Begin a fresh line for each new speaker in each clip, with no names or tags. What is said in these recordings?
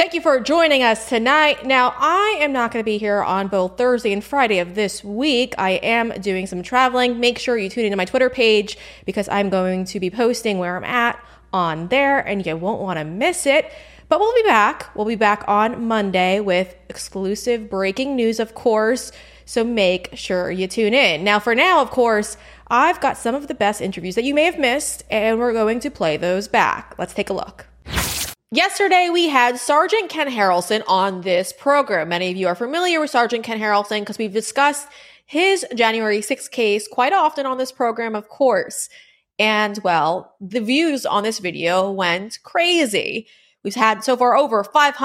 thank you for joining us tonight. Now, I am not going to be here on both Thursday and Friday of this week. I am doing some traveling. Make sure you tune into my Twitter page because I'm going to be posting where I'm at on there and you won't want to miss it. But we'll be back. We'll be back on Monday with exclusive breaking news, of course. So make sure you tune in. Now, for now, of course, I've got some of the best interviews that you may have missed, and we're going to play those back. Let's take a look. Yesterday, we had Sergeant Ken Harrelson on this program. Many of you are familiar with Sergeant Ken Harrelson because we've discussed his January 6th case quite often on this program, of course. And, well, the views on this video went crazy. We've had so far over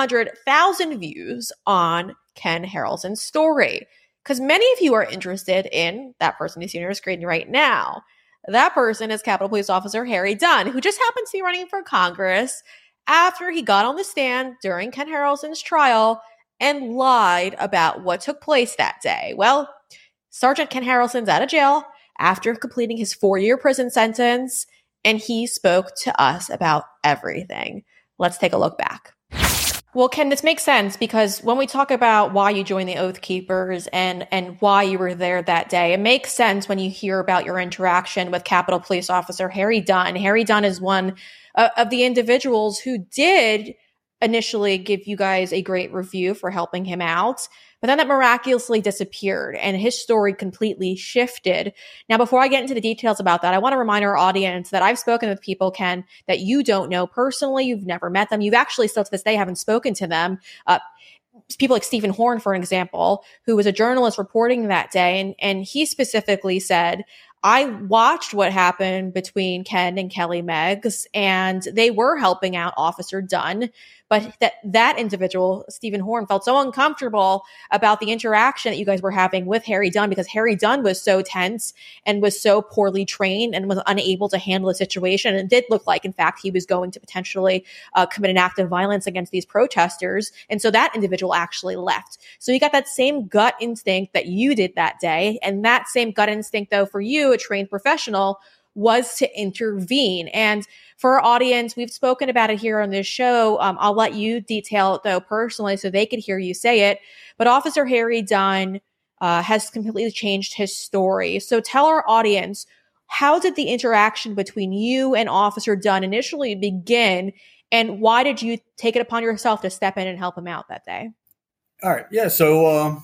500,000 views on Ken Harrelson's story because many of you are interested in that person you see on your screen right now. That person is Capitol Police Officer Harry Dunn, who just happens to be running for Congress after he got on the stand during Ken Harrelson's trial and lied about what took place that day. Well, Sergeant Ken Harrelson's out of jail after completing his 4-year prison sentence, and he spoke to us about everything. Let's take a look back. Well, Ken, this makes sense because when we talk about why you joined the Oath Keepers and why you were there that day, it makes sense when you hear about your interaction with Capitol Police Officer Harry Dunn. Harry Dunn is one of the individuals who did initially give you guys a great review for helping him out, but then that miraculously disappeared and his story completely shifted. Now, before I get into the details about that, I want to remind our audience that I've spoken with people, Ken, that you don't know personally. You've never met them. You've actually still to this day haven't spoken to them. People like Stephen Horn, for example, who was a journalist reporting that day. And he specifically said, I watched what happened between Ken and Kelly Meggs, and they were helping out Officer Dunn. But that individual, Stephen Horn, felt so uncomfortable about the interaction that you guys were having with Harry Dunn because Harry Dunn was so tense and was so poorly trained and was unable to handle the situation. And it did look like, in fact, he was going to potentially commit an act of violence against these protesters. And so that individual actually left. So you got that same gut instinct that you did that day. And that same gut instinct, though, for you, a trained professional, was to intervene. And for our audience, we've spoken about it here on this show. I'll let you detail it, though, personally, so they could hear you say it. But Officer Harry Dunn has completely changed his story. So tell our audience, how did the interaction between you and Officer Dunn initially begin, and why did you take it upon yourself to step in and help him out that day?
All right. Yeah. So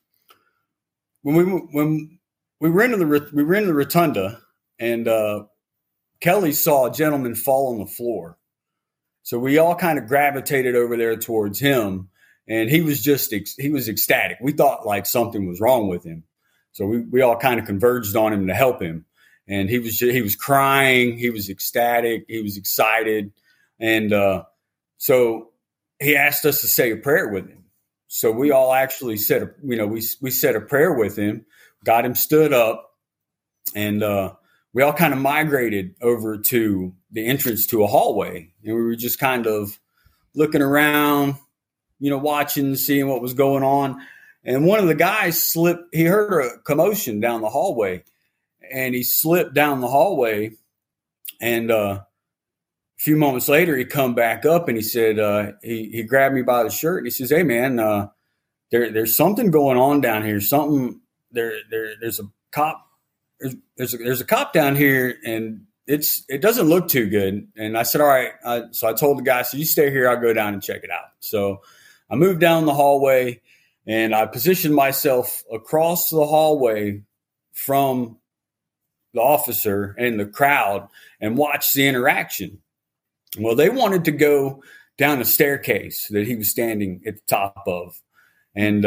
when we were in the rotunda, and Kelly saw a gentleman fall on the floor. So we all kind of gravitated over there towards him, and he was ecstatic. We thought like something was wrong with him. So we all kind of converged on him to help him. And he was crying. He was ecstatic. He was excited. And so he asked us to say a prayer with him. So we all actually said, we said a prayer with him, got him stood up, and we all kind of migrated over to the entrance to a hallway, and we were just kind of looking around, watching, seeing what was going on. And one of the guys slipped. He heard a commotion down the hallway, and he slipped down the hallway. And a few moments later, he come back up, and he said, he grabbed me by the shirt, and he says, "Hey, man, there's something going on down here. There's a cop. There's a cop down here, and it doesn't look too good." And I said, "All right." So I told the guy, "So you stay here. I'll go down and check it out." So I moved down the hallway, and I positioned myself across the hallway from the officer and the crowd and watched the interaction. Well, they wanted to go down the staircase that he was standing at the top of, and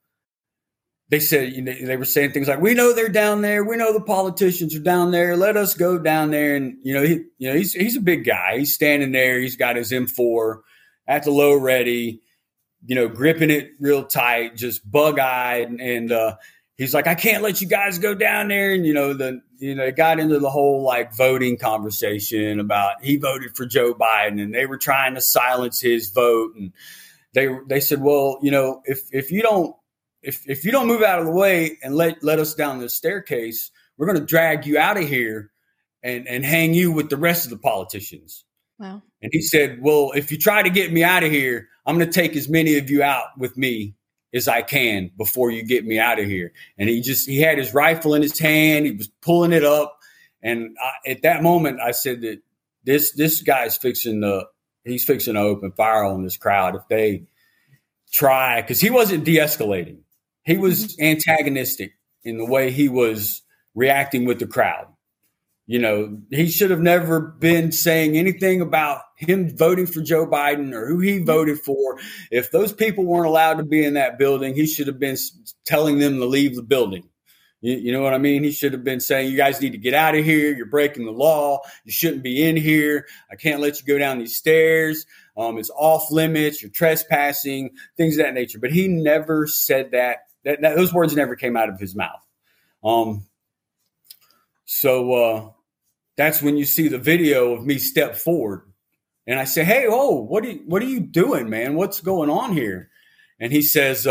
they said, they were saying things like, "We know they're down there. We know the politicians are down there. Let us go down there." And, he's a big guy. He's standing there. He's got his M4 at the low ready, gripping it real tight, just bug eyed. And he's like, "I can't let you guys go down there." And, they got into the whole like voting conversation about he voted for Joe Biden and they were trying to silence his vote. And they said, "Well, if you don't move out of the way and let us down the staircase, we're going to drag you out of here and hang you with the rest of the politicians."
Wow.
And he said, well, if you try to get me out of here, I'm going to take as many of you out with me as I can before you get me out of here. And he had his rifle in his hand. He was pulling it up. And at that moment, I said that this guy's fixing to open fire on this crowd if they try, because he wasn't de-escalating. He was antagonistic in the way he was reacting with the crowd. You know, he should have never been saying anything about him voting for Joe Biden or who he voted for. If those people weren't allowed to be in that building, he should have been telling them to leave the building. You know what I mean? He should have been saying, you guys need to get out of here. You're breaking the law. You shouldn't be in here. I can't let you go down these stairs. It's off limits. You're trespassing, things of that nature. But he never said that. Those words never came out of his mouth. So that's when you see the video of me step forward and I say, hey, what are you doing, man? What's going on here? And he says,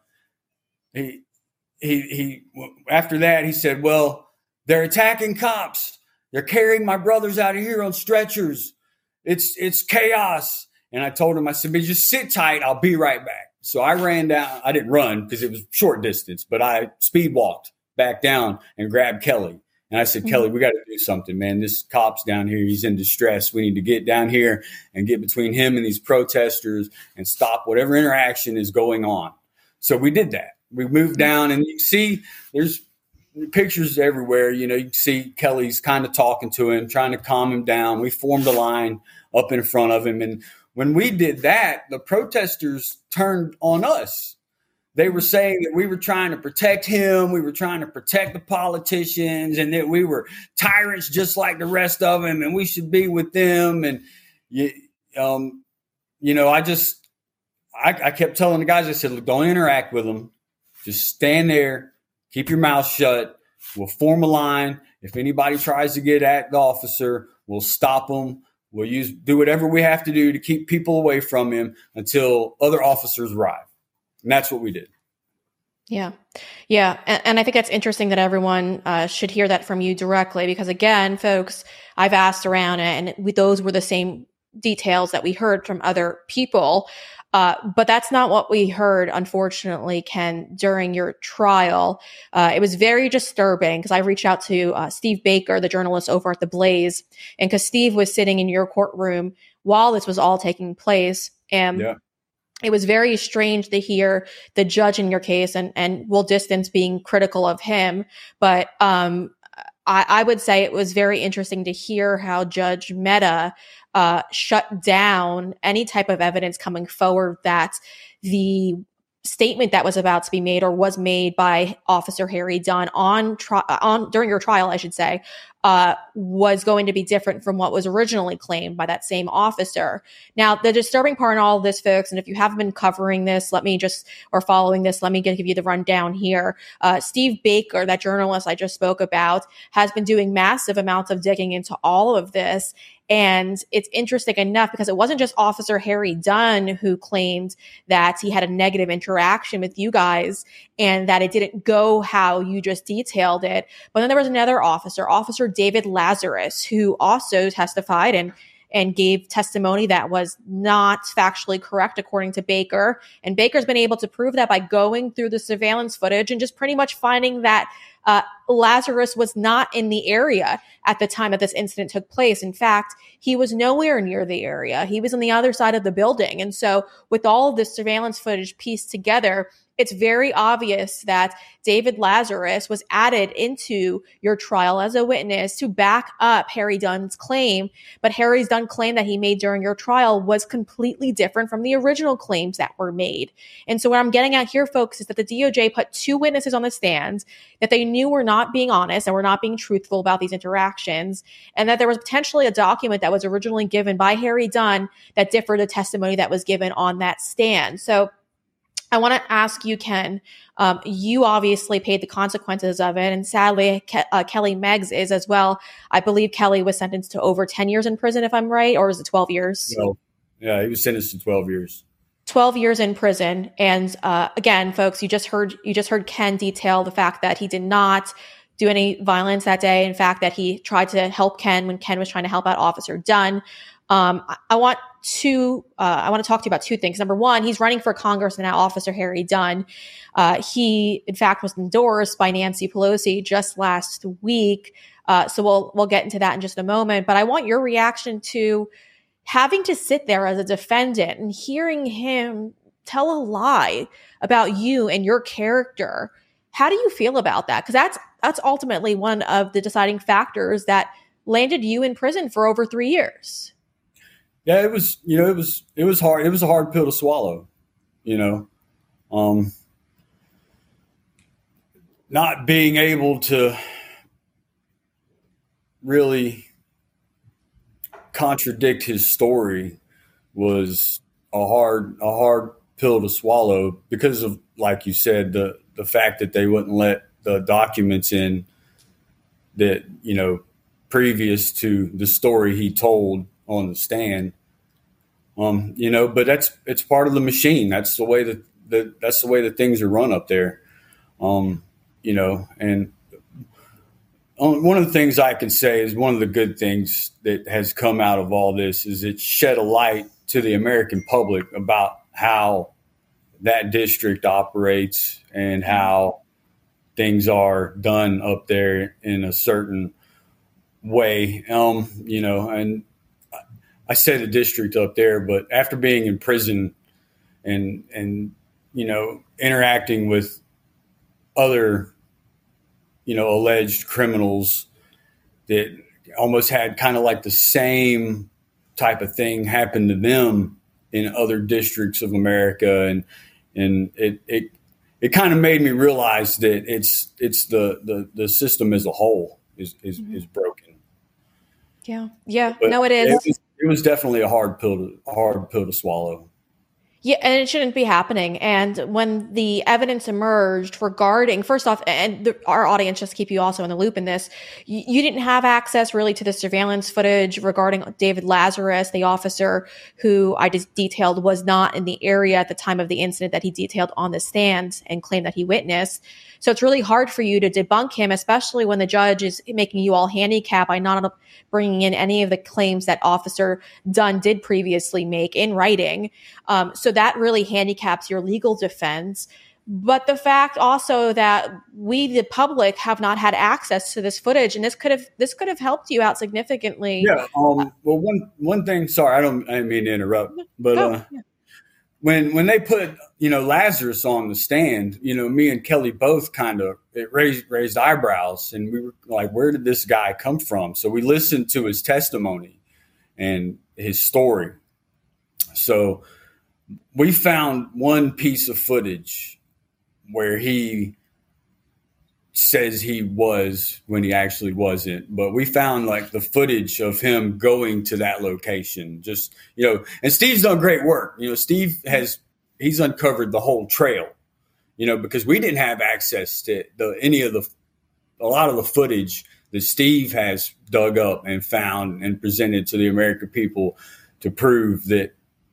he after that, he said, well, they're attacking cops. They're carrying my brothers out of here on stretchers. It's chaos. And I told him, I said, but just sit tight. I'll be right back. So I ran down. I didn't run because it was short distance, but I speed walked back down and grabbed Kelly. And I said, Kelly, we got to do something, man. This cop's down here. He's in distress. We need to get down here and get between him and these protesters and stop whatever interaction is going on. So we did that. We moved down, and you see there's pictures everywhere. You know, you can see Kelly's kind of talking to him, trying to calm him down. We formed a line up in front of him. And when we did that, the protesters turned on us. They were saying that we were trying to protect him. We were trying to protect the politicians, and that we were tyrants just like the rest of them, and we should be with them. And, you know, I kept telling the guys, I said, look, don't interact with them. Just stand there, keep your mouth shut. We'll form a line. If anybody tries to get at the officer, we'll stop them. We'll do whatever we have to do to keep people away from him until other officers arrive. And that's what we did.
Yeah. Yeah. And I think that's interesting that everyone should hear that from you directly, because again, folks, I've asked around and those were the same details that we heard from other people. But that's not what we heard, unfortunately, Ken, during your trial. It was very disturbing because I reached out to Steve Baker, the journalist over at The Blaze, and because Steve was sitting in your courtroom while this was all taking place. And it was very strange to hear the judge in your case and Will Distance being critical of him. But I would say it was very interesting to hear how Judge Mehta shut down any type of evidence coming forward that the statement that was about to be made or was made by Officer Harry Dunn during your trial, I should say, was going to be different from what was originally claimed by that same officer. Now, the disturbing part in all of this, folks, and if you haven't been covering this, or following this, let me give you the rundown here. Steve Baker, that journalist I just spoke about, has been doing massive amounts of digging into all of this. And it's interesting enough because it wasn't just Officer Harry Dunn who claimed that he had a negative interaction with you guys and that it didn't go how you just detailed it. But then there was another officer, Officer David Lazarus, who also testified and gave testimony that was not factually correct according to Baker. And Baker's been able to prove that by going through the surveillance footage and just pretty much finding that Lazarus was not in the area at the time that this incident took place. In fact, he was nowhere near the area. He was on the other side of the building. And so with all of this surveillance footage pieced together, it's very obvious that David Lazarus was added into your trial as a witness to back up Harry Dunn's claim. But Harry Dunn's claim that he made during your trial was completely different from the original claims that were made. And so what I'm getting at here, folks, is that the DOJ put two witnesses on the stand that they knew were not being honest and were not being truthful about these interactions, and that there was potentially a document that was originally given by Harry Dunn that differed the testimony that was given on that stand. So I want to ask you, Ken, you obviously paid the consequences of it, and sadly, Kelly Meggs is as well. I believe Kelly was sentenced to over 10 years in prison, if I'm right, or was it 12 years?
No. Yeah, he was sentenced to 12 years.
12 years in prison. And again, folks, you just heard Ken detail the fact that he did not do any violence that day. In fact, that he tried to help Ken when Ken was trying to help out Officer Dunn. I want to talk to you about two things. Number one, he's running for Congress now, Officer Harry Dunn. He, in fact, was endorsed by Nancy Pelosi just last week. So we'll get into that in just a moment. But I want your reaction to having to sit there as a defendant and hearing him tell a lie about you and your character. How do you feel about that? Because that's ultimately one of the deciding factors that landed you in prison for over 3 years.
Yeah, it was hard. It was a hard pill to swallow, not being able to really contradict his story was a hard pill to swallow because of, like you said, the fact that they wouldn't let the documents in that, previous to the story he told on the stand. But it's part of the machine. That's the way that things are run up there. And one of the things I can say is one of the good things that has come out of all this is it shed a light to the American public about how that district operates and how things are done up there in a certain way. And I say the district up there, but after being in prison and interacting with other, alleged criminals that almost had kind of like the same type of thing happen to them in other districts of America. And it kind of made me realize that it's the system as a whole is broken.
Yeah.
But
no, it is.
It was definitely a hard pill to swallow.
Yeah, and it shouldn't be happening. And when the evidence emerged regarding, first off, and our audience, just to keep you also in the loop in this, you didn't have access really to the surveillance footage regarding David Lazarus, the officer who I just detailed was not in the area at the time of the incident that he detailed on the stand and claimed that he witnessed. So it's really hard for you to debunk him, especially when the judge is making you all handicap by not bringing in any of the claims that Officer Dunn did previously make in writing. So that really handicaps your legal defense. But the fact also that we, the public, have not had access to this footage, and this could have helped you out significantly.
Yeah. Well, one thing. Sorry, I didn't mean to interrupt, but when they put Lazarus on the stand, me and Kelly both kind of raised eyebrows, and we were like, "Where did this guy come from?" So we listened to his testimony and his story. So we found one piece of footage where he says he was when he actually wasn't, but we found like the footage of him going to that location, just, and Steve's done great work. He's uncovered the whole trail, because we didn't have access to a lot of the footage that Steve has dug up and found and presented to the American people to prove that,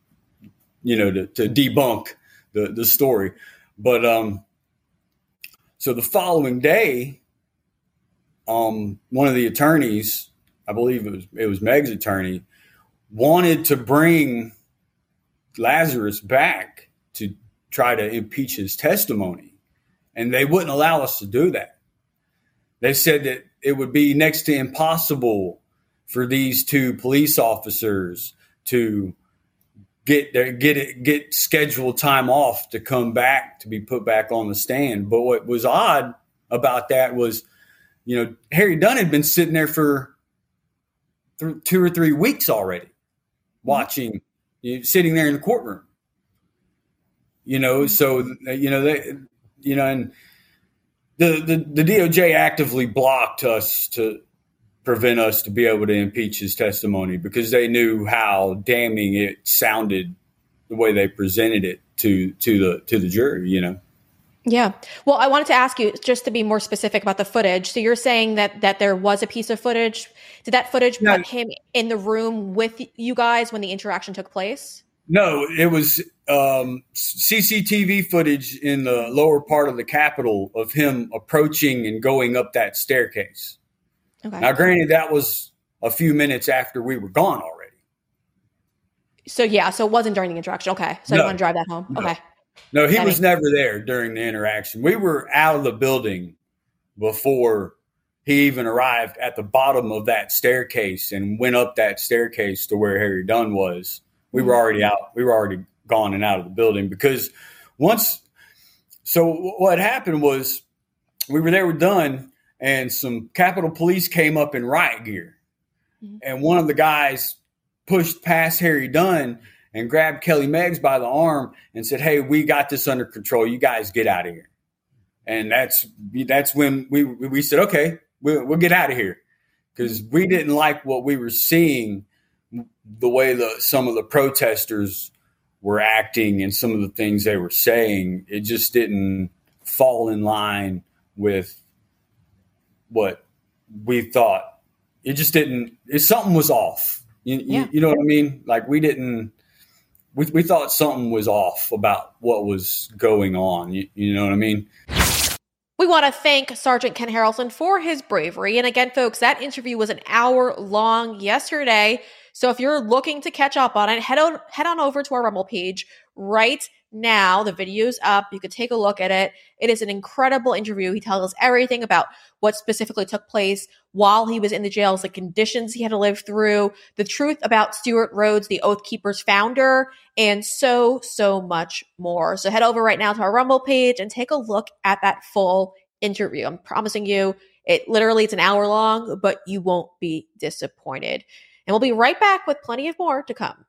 to debunk the story. But, so the following day, one of the attorneys, I believe it was Meg's attorney, wanted to bring Lazarus back to try to impeach his testimony, and they wouldn't allow us to do that. They said that it would be next to impossible for these two police officers to get scheduled time off to come back to be put back on the stand. But what was odd about that was, Harry Dunn had been sitting there for 2 or 3 weeks already, watching, sitting there in the courtroom. So and the DOJ actively blocked us to prevent us to be able to impeach his testimony because they knew how damning it sounded the way they presented it to the jury,
Yeah. Well, I wanted to ask you just to be more specific about the footage. So you're saying that there was a piece of footage. Did that footage put him in the room with you guys when the interaction took place?
No, it was CCTV footage in the lower part of the Capitol of him approaching and going up that staircase. Okay. Now, granted, that was a few minutes after we were gone already.
So it wasn't during the interaction. Okay. So I
No,
want to drive that home.
no.
Okay.
No, he was never there during the interaction. We were out of the building before he even arrived at the bottom of that staircase and went up that staircase to where Harry Dunn was. We were already out. We were already gone and out of the building because so what happened was we were there with Dunn and some Capitol Police came up in riot gear. Mm-hmm. And one of the guys pushed past Harry Dunn and grabbed Kelly Meggs by the arm and said, "Hey, we got this under control. You guys get out of here." And that's when we said, "Okay, we'll get out of here," because we didn't like what we were seeing, the way some of the protesters were acting and some of the things they were saying. It just didn't fall in line with what we thought. It just didn't. Something was off. You know what I mean? Like we thought something was off about what was going on. You know what I mean?
We want to thank Sergeant Ken Harrelson for his bravery. And again, folks, that interview was an hour long yesterday. So if you're looking to catch up on it, head on over to our Rumble page right now. The video's up. You could take a look at it. It is an incredible interview. He tells us everything about what specifically took place while he was in the jails, the conditions he had to live through, the truth about Stewart Rhodes, the Oath Keepers founder, and so much more. So head over right now to our Rumble page and take a look at that full interview. I'm promising you, it's an hour long, but you won't be disappointed. And we'll be right back with plenty of more to come.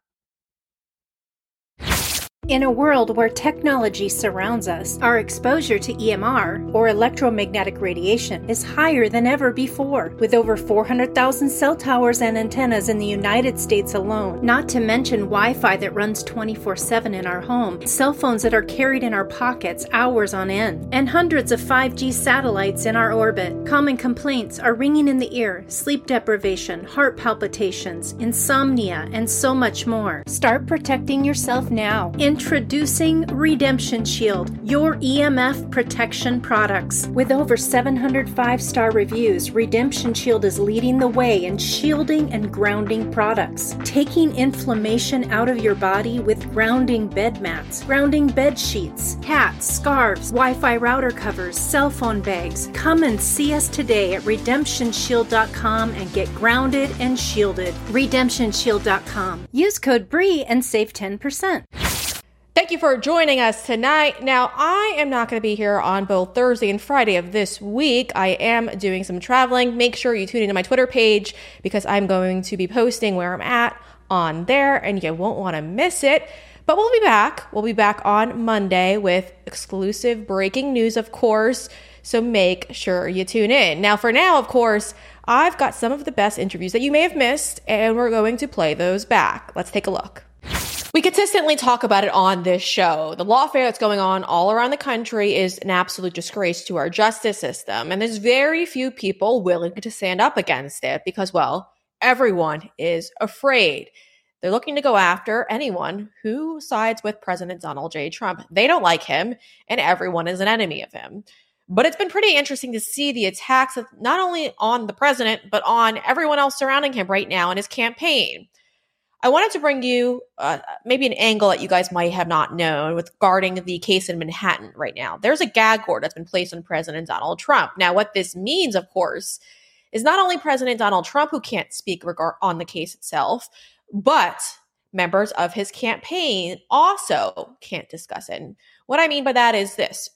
In a world where technology surrounds us, our exposure to EMR, or electromagnetic radiation, is higher than ever before, with over 400,000 cell towers and antennas in the United States alone, not to mention Wi-Fi that runs 24/7 in our home, cell phones that are carried in our pockets hours on end, and hundreds of 5G satellites in our orbit. Common complaints are ringing in the ear, sleep deprivation, heart palpitations, insomnia, and so much more. Start protecting yourself now. Introducing Redemption Shield, your EMF protection products. With over 700 5-star reviews, Redemption Shield is leading the way in shielding and grounding products. Taking inflammation out of your body with grounding bed mats, grounding bed sheets, hats, scarves, Wi-Fi router covers, cell phone bags. Come and see us today at RedemptionShield.com and get grounded and shielded. RedemptionShield.com. Use code BREE and save 10%.
Thank you for joining us tonight. Now, I am not going to be here on both Thursday and Friday of this week. I am doing some traveling. Make sure you tune into my Twitter page because I'm going to be posting where I'm at on there and you won't want to miss it. But we'll be back. We'll be back on Monday with exclusive breaking news, of course. So make sure you tune in. Now, for now, of course, I've got some of the best interviews that you may have missed and we're going to play those back. Let's take a look. We consistently talk about it on this show. The lawfare that's going on all around the country is an absolute disgrace to our justice system. And there's very few people willing to stand up against it because, well, everyone is afraid. They're looking to go after anyone who sides with President Donald J. Trump. They don't like him, and everyone is an enemy of him. But it's been pretty interesting to see the attacks not only on the president, but on everyone else surrounding him right now in his campaign. I wanted to bring you maybe an angle that you guys might have not known regarding the case in Manhattan right now. There's a gag order that's been placed on President Donald Trump. Now, what this means, of course, is not only President Donald Trump who can't speak on the case itself, but members of his campaign also can't discuss it. And what I mean by that is this.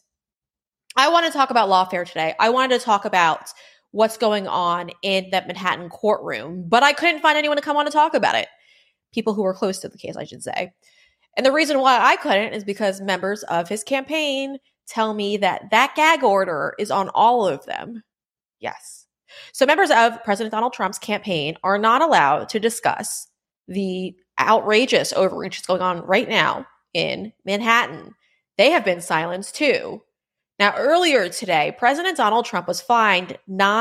I want to talk about lawfare today. I wanted to talk about what's going on in that Manhattan courtroom, but I couldn't find anyone to come on to talk about it. People who were close to the case, I should say. And the reason why I couldn't is because members of his campaign tell me that that gag order is on all of them. Yes. So members of President Donald Trump's campaign are not allowed to discuss the outrageous overreach that's going on right now in Manhattan. They have been silenced too. Now, earlier today, President Donald Trump was fined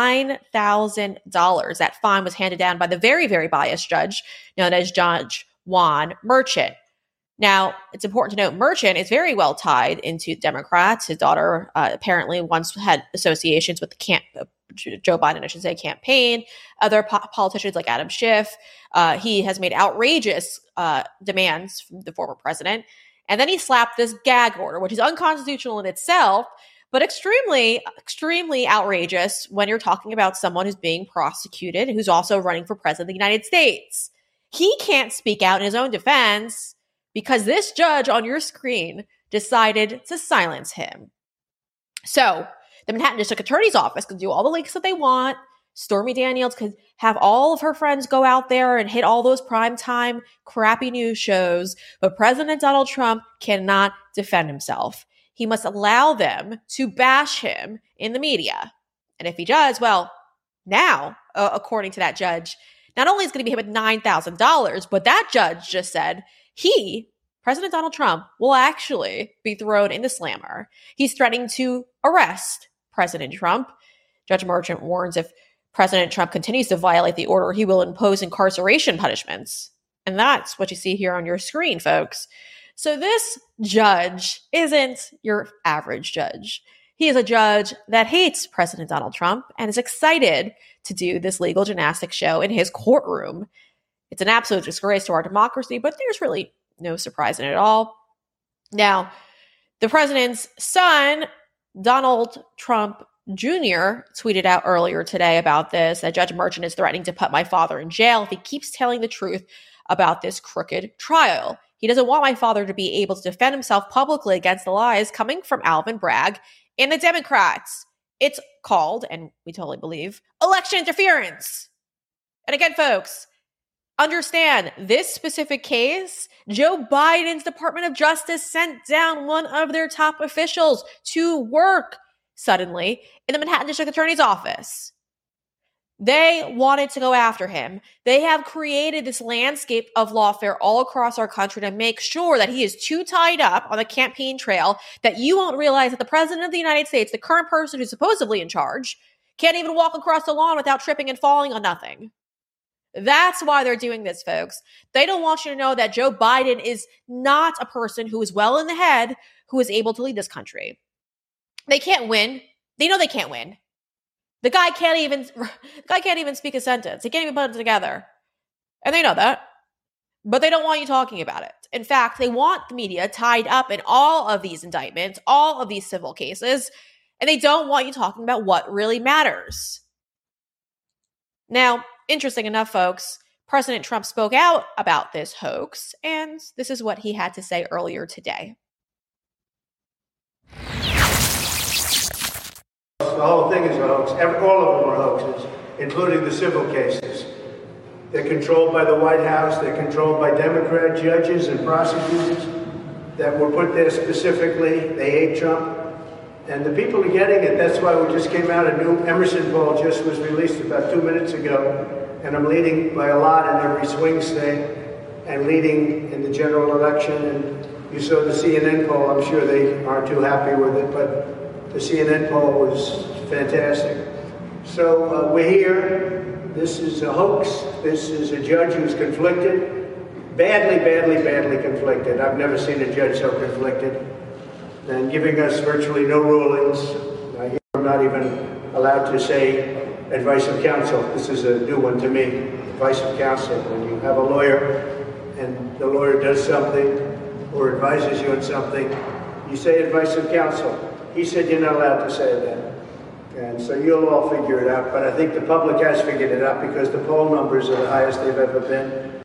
$9,000. That fine was handed down by the very, very biased judge known as Judge Juan Merchan. Now, it's important to note Merchan is very well tied into Democrats. His daughter apparently once had associations with the Joe Biden, I should say, campaign. Other politicians like Adam Schiff, he has made outrageous demands from the former president. And then he slapped this gag order, which is unconstitutional in itself, but extremely, extremely outrageous when you're talking about someone who's being prosecuted, who's also running for president of the United States. He can't speak out in his own defense because this judge on your screen decided to silence him. So the Manhattan District Attorney's Office can do all the leaks that they want. Stormy Daniels could have all of her friends go out there and hit all those primetime crappy news shows, but President Donald Trump cannot defend himself. He must allow them to bash him in the media. And if he does, well, now, according to that judge, not only is going to be hit with $9,000, but that judge just said President Donald Trump, will actually be thrown in the slammer. He's threatening to arrest President Trump. Judge Merchant warns if President Trump continues to violate the order, he will impose incarceration punishments. And that's what you see here on your screen, folks. So this judge isn't your average judge. He is a judge that hates President Donald Trump and is excited to do this legal gymnastics show in his courtroom. It's an absolute disgrace to our democracy, but there's really no surprise in it at all. Now, the president's son, Donald Trump Jr., tweeted out earlier today about this, that Judge Merchant is threatening to put my father in jail if he keeps telling the truth about this crooked trial. He doesn't want my father to be able to defend himself publicly against the lies coming from Alvin Bragg and the Democrats. It's called, and we totally believe, election interference. And again, folks, understand this specific case, Joe Biden's Department of Justice sent down one of their top officials to work suddenly in the Manhattan District Attorney's Office. They wanted to go after him. They have created this landscape of lawfare all across our country to make sure that he is too tied up on the campaign trail that you won't realize that the president of the United States, the current person who's supposedly in charge, can't even walk across the lawn without tripping and falling on nothing. That's why they're doing this, folks. They don't want you to know that Joe Biden is not a person who is well in the head, who is able to lead this country. They can't win. They know they can't win. The guy can't even speak a sentence. He can't even put it together. And they know that. But they don't want you talking about it. In fact, they want the media tied up in all of these indictments, all of these civil cases, and they don't want you talking about what really matters. Now, interesting enough, folks, President Trump spoke out about this hoax, and this is what he had to say earlier today.
The whole thing is a hoax. All of them are hoaxes, including the civil cases. They're controlled by the White House. They're controlled by Democrat judges and prosecutors that were put there specifically. They hate Trump. And the people are getting it. That's why we just came out. A new Emerson poll just was released about 2 minutes ago. And I'm leading by a lot in every swing state and leading in the general election. And you saw the CNN poll. I'm sure they aren't too happy with it, but the CNN poll was fantastic. So we're here. This is a hoax. This is a judge who's conflicted. Badly conflicted. I've never seen a judge so conflicted. And giving us virtually no rulings. I'm not even allowed to say advice of counsel. This is a new one to me. Advice of counsel. When you have a lawyer and the lawyer does something or advises you on something, you say advice of counsel. He said you're not allowed to say that. And so you'll all figure it out. But I think the public has figured it out because the poll numbers are the highest they've ever been.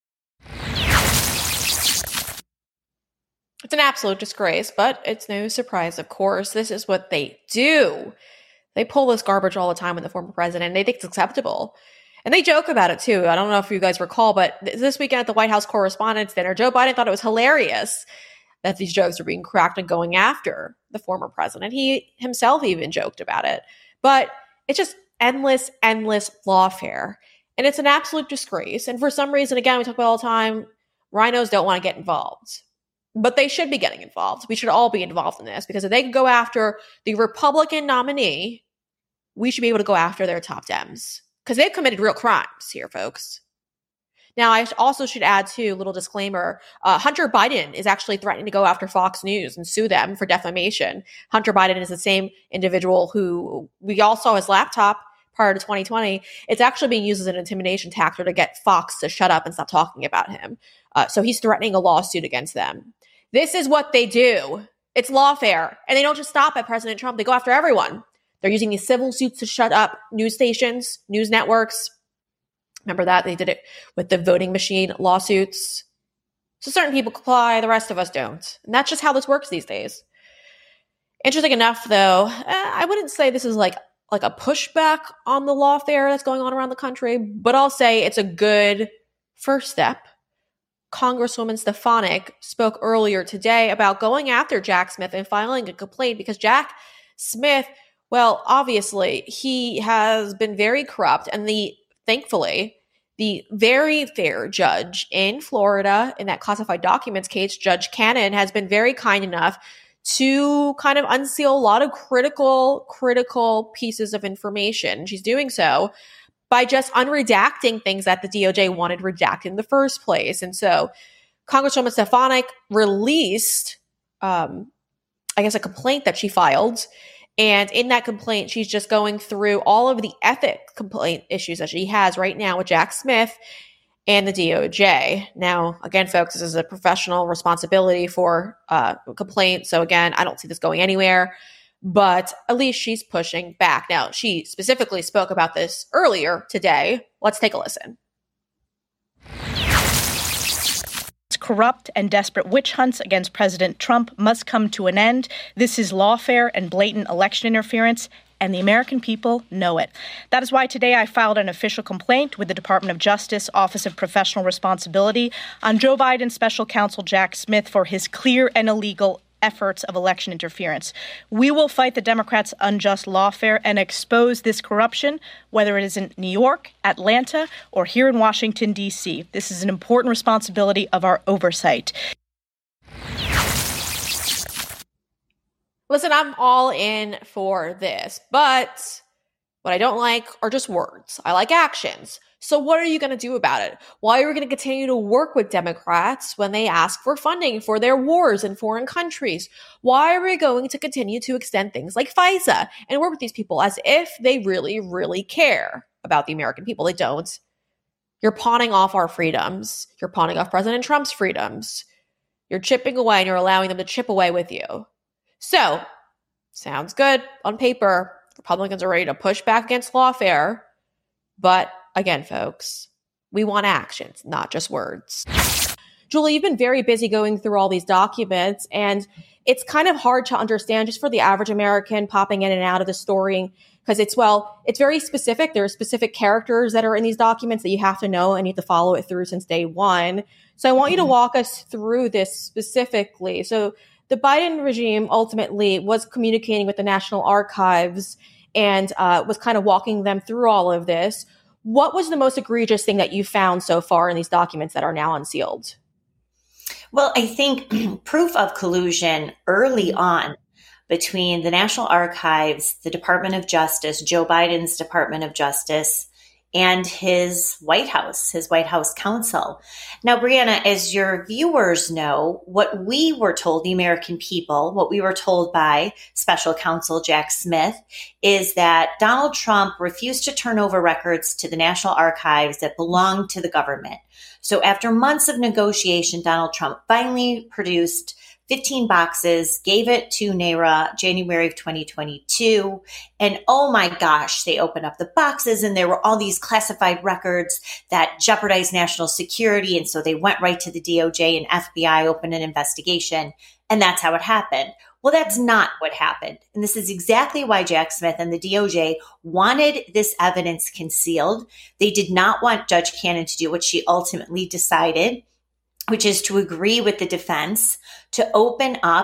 It's an absolute disgrace, but it's no surprise, of course. This is what they do. They pull this garbage all the time with the former president, and they think it's acceptable. And they joke about it, too. I don't know if you guys recall, but this weekend at the White House Correspondents' Dinner, Joe Biden thought it was hilarious that these jokes are being cracked and going after the former president. He himself even joked about it. But it's just endless lawfare. And it's an absolute disgrace. And for some reason, again, we talk about all the time, rhinos don't want to get involved. But they should be getting involved. We should all be involved in this because if they could go after the Republican nominee, we should be able to go after their top Dems because they've committed real crimes here, folks. Now, I also should add, too, a little disclaimer, Hunter Biden is actually threatening to go after Fox News and sue them for defamation. Hunter Biden is the same individual who we all saw his laptop prior to 2020. It's actually being used as an intimidation tactic to get Fox to shut up and stop talking about him. So he's threatening a lawsuit against them. This is what they do. It's lawfare. And they don't just stop at President Trump. They go after everyone. They're using these civil suits to shut up news stations, news networks. Remember that? They did it with the voting machine lawsuits. So certain people comply, the rest of us don't. And that's just how this works these days. Interesting enough, though, I wouldn't say this is like a pushback on the lawfare that's going on around the country, but I'll say it's a good first step. Congresswoman Stefanik spoke earlier today about going after Jack Smith and filing a complaint because Jack Smith, well, obviously, he has been very corrupt, and thankfully, the very fair judge in Florida in that classified documents case, Judge Cannon, has been very kind enough to kind of unseal a lot of critical pieces of information. She's doing so by just unredacting things that the DOJ wanted redacted in the first place. And so Congresswoman Stefanik released, a complaint that she filed. And in that complaint, she's just going through all of the ethic complaint issues that she has right now with Jack Smith and the DOJ. Now, again, folks, this is a professional responsibility for a complaint. So again, I don't see this going anywhere. But at least she's pushing back. Now, she specifically spoke about this earlier today. Let's take a listen.
Corrupt and desperate witch hunts against President Trump must come to an end. This is lawfare and blatant election interference, and the American people know it. That is why today I filed an official complaint with the Department of Justice Office of Professional Responsibility on Joe Biden's special counsel Jack Smith for his clear and illegal efforts of election interference. We will fight the Democrats' unjust lawfare and expose this corruption, whether it is in New York, Atlanta, or here in Washington, D.C. This is an important responsibility of our oversight.
Listen, I'm all in for this, but what I don't like are just words. I like actions. So what are you going to do about it? Why are we going to continue to work with Democrats when they ask for funding for their wars in foreign countries? Why are we going to continue to extend things like FISA and work with these people as if they really, really care about the American people? They don't. You're pawning off our freedoms. You're pawning off President Trump's freedoms. You're chipping away and you're allowing them to chip away with you. So, sounds good on paper. Republicans are ready to push back against lawfare, but again, folks, we want actions, not just words. Julie, you've been very busy going through all these documents, and it's kind of hard to understand just for the average American popping in and out of the story because it's very specific. There are specific characters that are in these documents that you have to know and you have to follow it through since day one. So I want you to walk us through this specifically. So the Biden regime ultimately was communicating with the National Archives and was kind of walking them through all of this. What was the most egregious thing that you found so far in these documents that are now unsealed?
Well, I think proof of collusion early on between the National Archives, the Department of Justice, Joe Biden's Department of Justice, and his White House counsel. Now, Brianna, as your viewers know, what we were told, the American people, what we were told by special counsel Jack Smith is that Donald Trump refused to turn over records to the National Archives that belonged to the government. So after months of negotiation, Donald Trump finally produced 15 boxes, gave it to NARA January of 2022. And oh my gosh, they opened up the boxes and there were all these classified records that jeopardized national security. And so they went right to the DOJ and FBI, opened an investigation. And that's how it happened. Well, that's not what happened. And this is exactly why Jack Smith and the DOJ wanted this evidence concealed. They did not want Judge Cannon to do what she ultimately decided, which is to agree with the defense to open up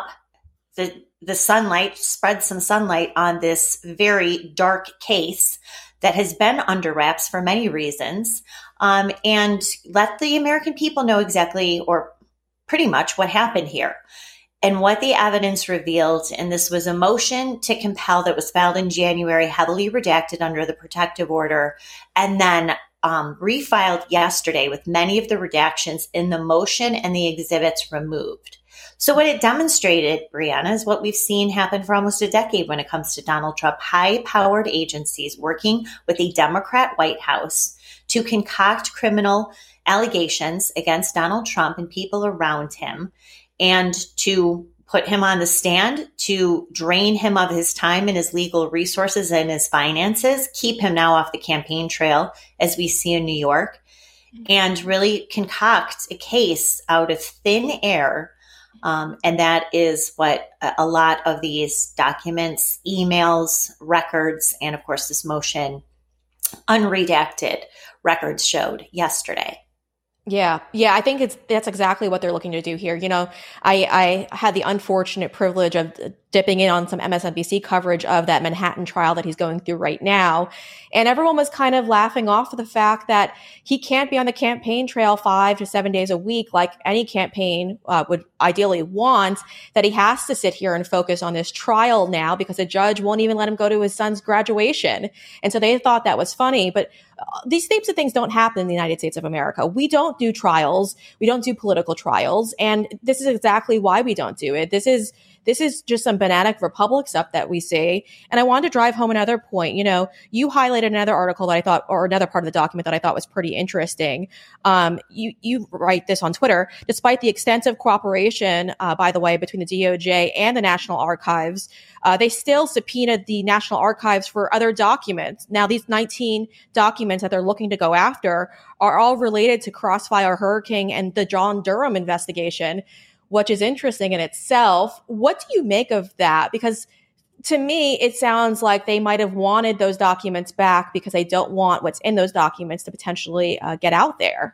the sunlight, spread some sunlight on this very dark case that has been under wraps for many reasons, and let the American people know exactly or pretty much what happened here. And what the evidence revealed, and this was a motion to compel that was filed in January, heavily redacted under the protective order. And then refiled yesterday with many of the redactions in the motion and the exhibits removed. So what it demonstrated, Brianna, is what we've seen happen for almost a decade when it comes to Donald Trump. High-powered agencies working with a Democrat White House to concoct criminal allegations against Donald Trump and people around him, and to put him on the stand, to drain him of his time and his legal resources and his finances, keep him now off the campaign trail, as we see in New York, and really concoct a case out of thin air. And that is what a lot of these documents, emails, records, and of course this motion, unredacted records showed yesterday.
Yeah. I think that's exactly what they're looking to do here. You know, I had the unfortunate privilege of dipping in on some MSNBC coverage of that Manhattan trial that he's going through right now. And everyone was kind of laughing off of the fact that he can't be on the campaign trail 5 to 7 days a week like any campaign would ideally want, that he has to sit here and focus on this trial now because a judge won't even let him go to his son's graduation. And so they thought that was funny. But these types of things don't happen in the United States of America. We don't do trials. We don't do political trials. And this is exactly why we don't do it. This is just some banana republic stuff that we see. And I wanted to drive home another point. You know, you highlighted another article that I thought, or another part of the document that I thought was pretty interesting. You write this on Twitter: despite the extensive cooperation, by the way, between the DOJ and the National Archives, they still subpoenaed the National Archives for other documents. Now, these 19 documents that they're looking to go after are all related to Crossfire Hurricane and the John Durham investigation, which is interesting in itself. What do you make of that? Because to me, it sounds like they might have wanted those documents back because they don't want what's in those documents to potentially get out there.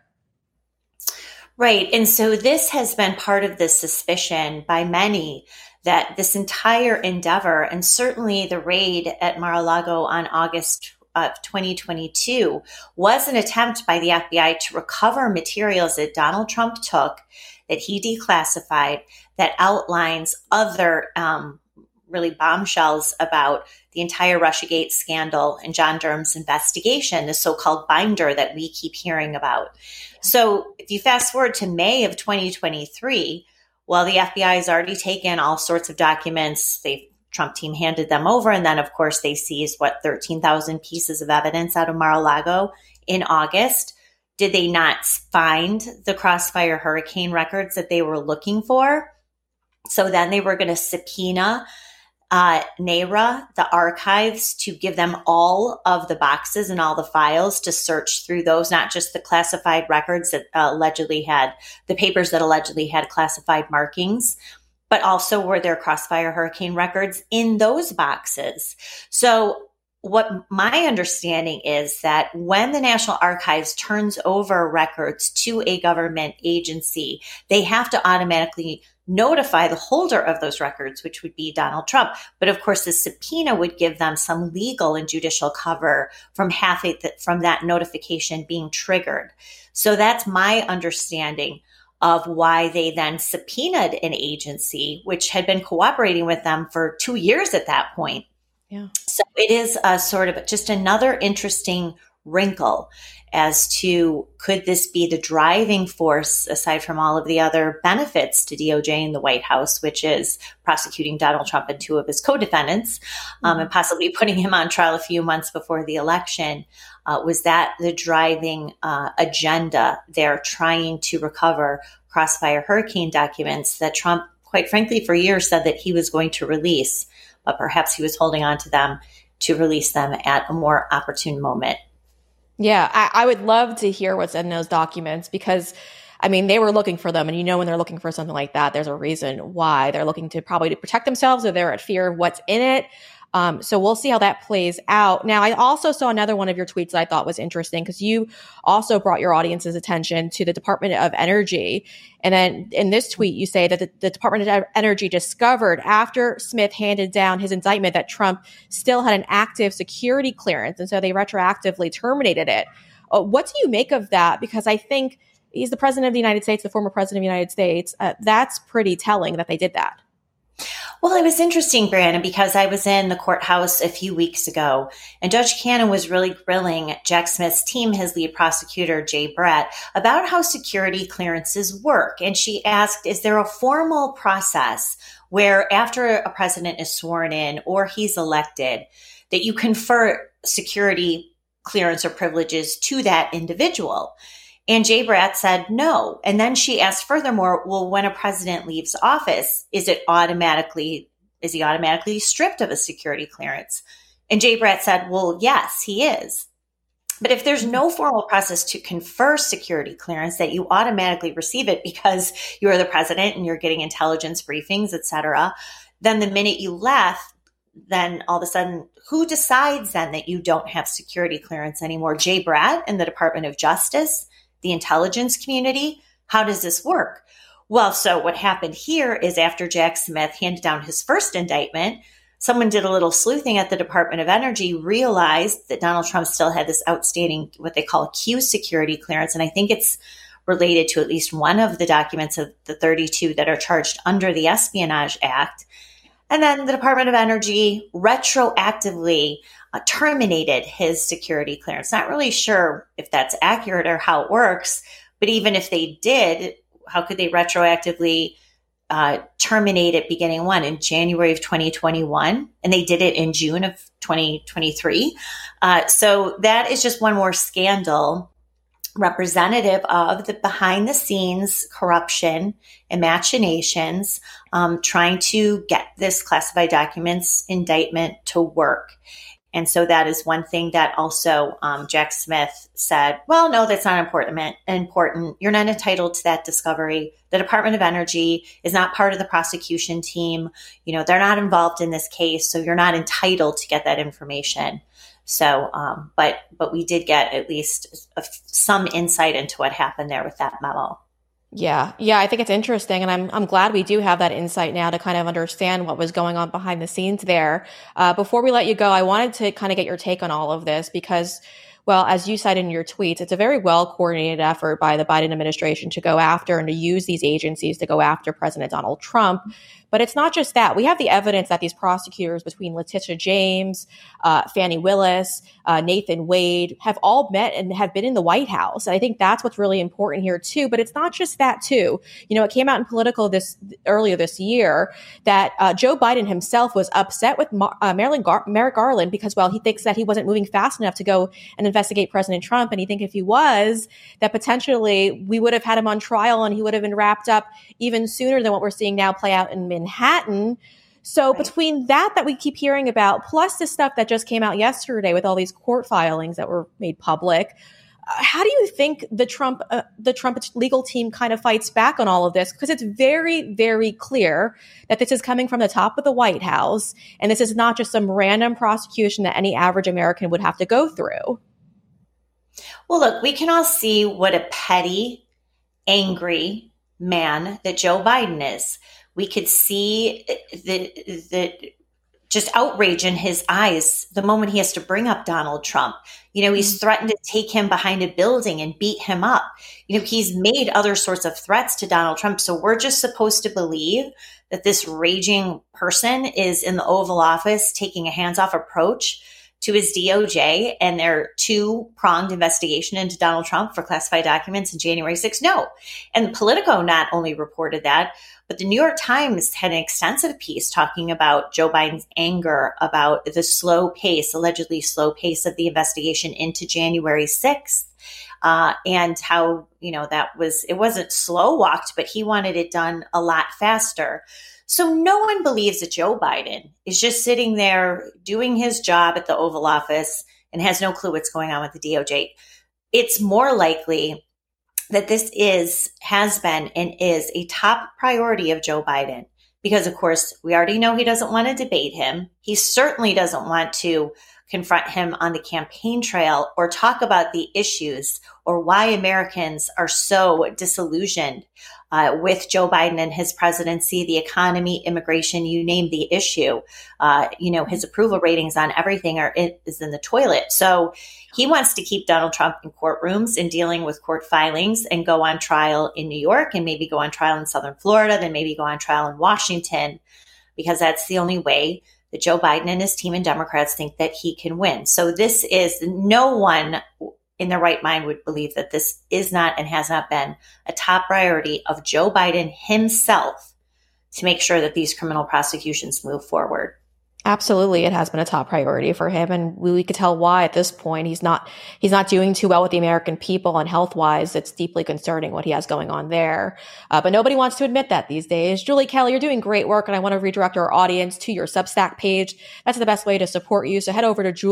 Right. And so this has been part of the suspicion by many that this entire endeavor, and certainly the raid at Mar-a-Lago on August of 2022, was an attempt by the FBI to recover materials that Donald Trump took, that he declassified, that outlines other really bombshells about the entire Russiagate scandal and John Durham's investigation, the so-called binder that we keep hearing about. So if you fast forward to May of 2023, well, the FBI has already taken all sorts of documents. The Trump team handed them over. And then, of course, they seized, 13,000 pieces of evidence out of Mar-a-Lago in August. Did they not find the Crossfire Hurricane records that they were looking for? So then they were going to subpoena NARA, the archives, to give them all of the boxes and all the files to search through those, not just the classified records that allegedly had, the papers that allegedly had classified markings, but also were there Crossfire Hurricane records in those boxes. So what my understanding is that when the National Archives turns over records to a government agency, they have to automatically notify the holder of those records, which would be Donald Trump. But of course, the subpoena would give them some legal and judicial cover from that notification being triggered. So that's my understanding of why they then subpoenaed an agency, which had been cooperating with them for 2 years at that point.
Yeah.
So it is a sort of just another interesting wrinkle as to, could this be the driving force, aside from all of the other benefits to DOJ and the White House, which is prosecuting Donald Trump and 2 of his co-defendants, and possibly putting him on trial a few months before the election. Was that the driving agenda? They're trying to recover Crossfire Hurricane documents that Trump, quite frankly, for years said that he was going to release, but perhaps he was holding on to them to release them at a more opportune moment.
Yeah, I would love to hear what's in those documents because, I mean, they were looking for them. And you know, when they're looking for something like that, there's a reason why. They're looking to probably protect themselves, or they're at fear of what's in it. So we'll see how that plays out. Now, I also saw another one of your tweets that I thought was interesting because you also brought your audience's attention to the Department of Energy. And then in this tweet, you say that the Department of Energy discovered after Smith handed down his indictment that Trump still had an active security clearance. And so they retroactively terminated it. What do you make of that? Because I think he's the president of the United States, the former president of the United States. That's pretty telling that they did that.
Well, it was interesting, Brandon, because I was in the courthouse a few weeks ago, and Judge Cannon was really grilling Jack Smith's team, his lead prosecutor, Jay Bratt, about how security clearances work. And she asked, is there a formal process where after a president is sworn in or he's elected, that you confer security clearance or privileges to that individual? And Jay Bratt said no. And then she asked furthermore, well, when a president leaves office, is he automatically stripped of a security clearance? And Jay Bratt said, well, yes, he is. But if there's no formal process to confer security clearance, that you automatically receive it because you're the president and you're getting intelligence briefings, et cetera, then the minute you left, then all of a sudden, who decides then that you don't have security clearance anymore? Jay Bratt and the Department of Justice? The intelligence community? How does this work? Well, so what happened here is after Jack Smith handed down his first indictment, someone did a little sleuthing at the Department of Energy, realized that Donald Trump still had this outstanding, what they call a Q security clearance. And I think it's related to at least one of the documents of the 32 that are charged under the Espionage Act. And then the Department of Energy retroactively terminated his security clearance. Not really sure if that's accurate or how it works, but even if they did, how could they retroactively terminate it beginning when? In January of 2021, and they did it in June of 2023. So that is just one more scandal representative of the behind the scenes corruption and machinations, trying to get this classified documents indictment to work. And so that is one thing that also Jack Smith said, well, no, that's not important. You're not entitled to that discovery. The Department of Energy is not part of the prosecution team. You know, they're not involved in this case, so you're not entitled to get that information. So, but we did get at least some insight into what happened there with that memo.
Yeah, I think it's interesting, and I'm glad we do have that insight now to kind of understand what was going on behind the scenes there. Before we let you go, I wanted to kind of get your take on all of this because, well, as you cited in your tweets, it's a very well-coordinated effort by the Biden administration to go after and to use these agencies to go after President Donald Trump. But it's not just that. We have the evidence that these prosecutors between Letitia James, Fani Willis, Nathan Wade have all met and have been in the White House. And I think that's what's really important here too. But it's not just that too. You know, it came out in Politico earlier this year that Joe Biden himself was upset with Merrick Garland because, well, he thinks that he wasn't moving fast enough to go and investigate President Trump. And he thinks if he was, that potentially we would have had him on trial and he would have been wrapped up even sooner than what we're seeing now play out in Manhattan. So between that we keep hearing about, plus the stuff that just came out yesterday with all these court filings that were made public, how do you think the Trump legal team kind of fights back on all of this? Because it's very, very clear that this is coming from the top of the White House, and this is not just some random prosecution that any average American would have to go through.
Well, look, we can all see what a petty, angry man that Joe Biden is. We could see the just outrage in his eyes the moment he has to bring up Donald Trump. You know, he's threatened to take him behind a building and beat him up. You know, he's made other sorts of threats to Donald Trump. So we're just supposed to believe that this raging person is in the Oval Office taking a hands-off approach to his DOJ and their two-pronged investigation into Donald Trump for classified documents in January 6th. No. And Politico not only reported that, but the New York Times had an extensive piece talking about Joe Biden's anger about the slow pace, allegedly slow pace of the investigation into January 6th. And how, you know, it wasn't slow walked, but he wanted it done a lot faster. So no one believes that Joe Biden is just sitting there doing his job at the Oval Office and has no clue what's going on with the DOJ. It's more likely that this has been and is a top priority of Joe Biden because, of course, we already know he doesn't want to debate him. He certainly doesn't want to confront him on the campaign trail or talk about the issues or why Americans are so disillusioned with Joe Biden and his presidency, the economy, immigration, you name the issue. You know, his approval ratings on everything is in the toilet. So he wants to keep Donald Trump in courtrooms and dealing with court filings and go on trial in New York and maybe go on trial in Southern Florida, then maybe go on trial in Washington. because that's the only way that Joe Biden and his team and Democrats think that he can win. So this is, no one in their right mind would believe that this is not and has not been a top priority of Joe Biden himself to make sure that these criminal prosecutions move forward.
Absolutely. It has been a top priority for him. And we could tell why at this point. He's not doing too well with the American people, and health wise, it's deeply concerning what he has going on there. But nobody wants to admit that these days. Julie Kelly, you're doing great work, and I want to redirect our audience to your Substack page. That's the best way to support you. So head over to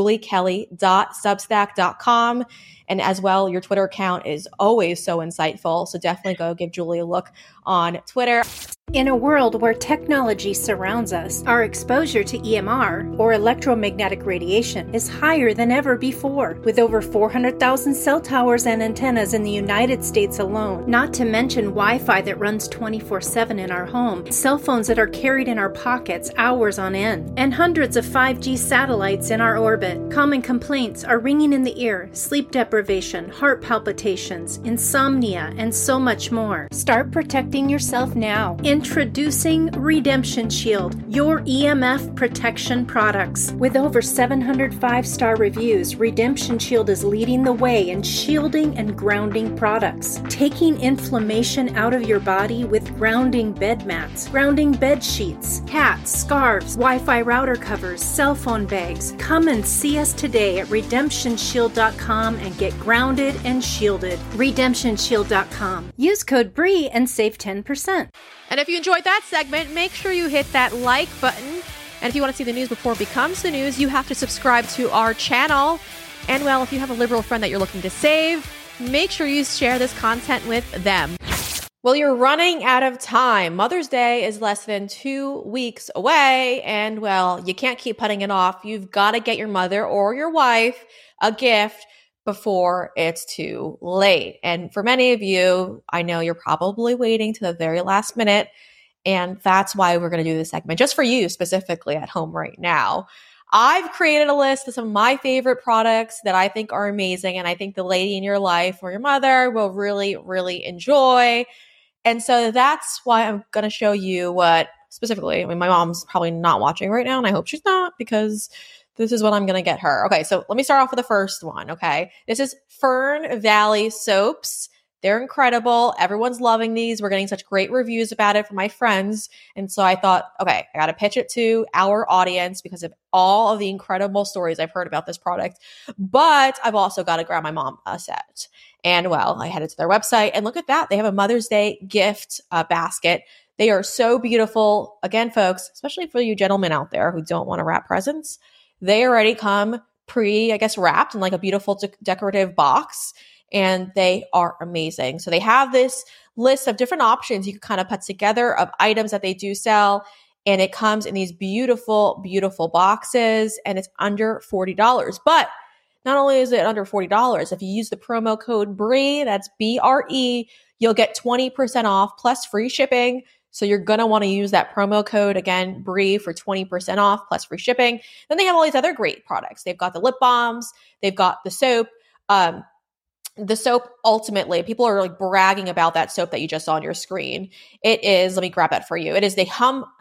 juliekelly.substack.com. And as well, your Twitter account is always so insightful. So definitely go give Julie a look on Twitter.
In a world where technology surrounds us, our exposure to EMR, or electromagnetic radiation, is higher than ever before, with over 400,000 cell towers and antennas in the United States alone, not to mention Wi-Fi that runs 24/7 in our home, cell phones that are carried in our pockets hours on end, and hundreds of 5G satellites in our orbit. Common complaints are ringing in the ear, sleep deprivation, heart palpitations, insomnia, and so much more. Start protecting yourself now. Introducing Redemption Shield, your EMF protection products. With over 700 5-star reviews, Redemption Shield is leading the way in shielding and grounding products, taking inflammation out of your body with grounding bed mats, grounding bed sheets, hats, scarves, Wi-Fi router covers, cell phone bags. Come and see us today at redemptionshield.com and get grounded and shielded. Redemptionshield.com. Use code BREE and save 10%.
And if you enjoyed that segment, make sure you hit that like button. And if you want to see the news before it becomes the news, you have to subscribe to our channel. And well, if you have a liberal friend that you're looking to save, make sure you share this content with them. Well, you're running out of time. Mother's Day is less than 2 weeks away. And well, you can't keep putting it off. You've got to get your mother or your wife a gift before it's too late. And for many of you, I know you're probably waiting to the very last minute. And that's why we're going to do this segment just for you specifically at home right now. I've created a list of some of my favorite products that I think are amazing. And I think the lady in your life or your mother will really, really enjoy. And so that's why I'm going to show you what specifically, I mean, my mom's probably not watching right now, and I hope she's not, because this is what I'm going to get her. Okay, so let me start off with the first one, okay? This is Fern Valley soaps. They're incredible. Everyone's loving these. We're getting such great reviews about it from my friends. And so I thought, okay, I got to pitch it to our audience because of all of the incredible stories I've heard about this product. But I've also got to grab my mom a set. And well, I headed to their website and look at that. They have a Mother's Day gift basket. They are so beautiful. Again, folks, especially for you gentlemen out there who don't want to wrap presents, they already come wrapped in like a beautiful decorative box, and they are amazing. So they have this list of different options you can kind of put together of items that they do sell, and it comes in these beautiful, beautiful boxes, and it's under $40. But not only is it under $40, if you use the promo code BREE, that's BRE, you'll get 20% off plus free shipping. So you're going to want to use that promo code, again, BREE, for 20% off plus free shipping. Then they have all these other great products. They've got the lip balms. They've got the soap. The soap, ultimately, people are like bragging about that soap that you just saw on your screen. It is, let me grab that for you. It is the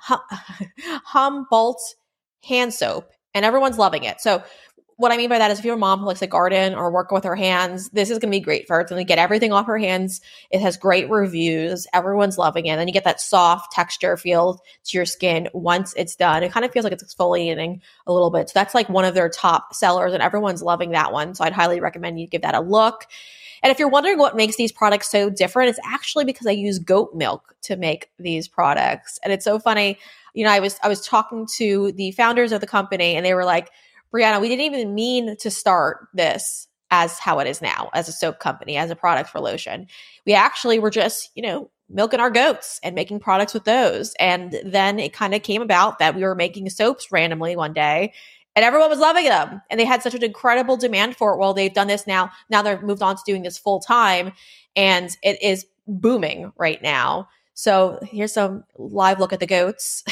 Humboldt hand soap, and everyone's loving it. So what I mean by that is if you're a mom who likes to garden or work with her hands, this is going to be great for her. It's going to get everything off her hands. It has great reviews. Everyone's loving it. And then you get that soft texture feel to your skin once it's done. It kind of feels like it's exfoliating a little bit. So that's like one of their top sellers, and everyone's loving that one. So I'd highly recommend you give that a look. And if you're wondering what makes these products so different, it's actually because I use goat milk to make these products. And it's so funny. You know, I was talking to the founders of the company, and they were like, Brianna, we didn't even mean to start this as how it is now, as a soap company, as a product for lotion. We actually were just, milking our goats and making products with those. And then it kind of came about that we were making soaps randomly one day, and everyone was loving them. And they had such an incredible demand for it. Well, they've done this now. Now they've moved on to doing this full time, and it is booming right now. So here's some live look at the goats.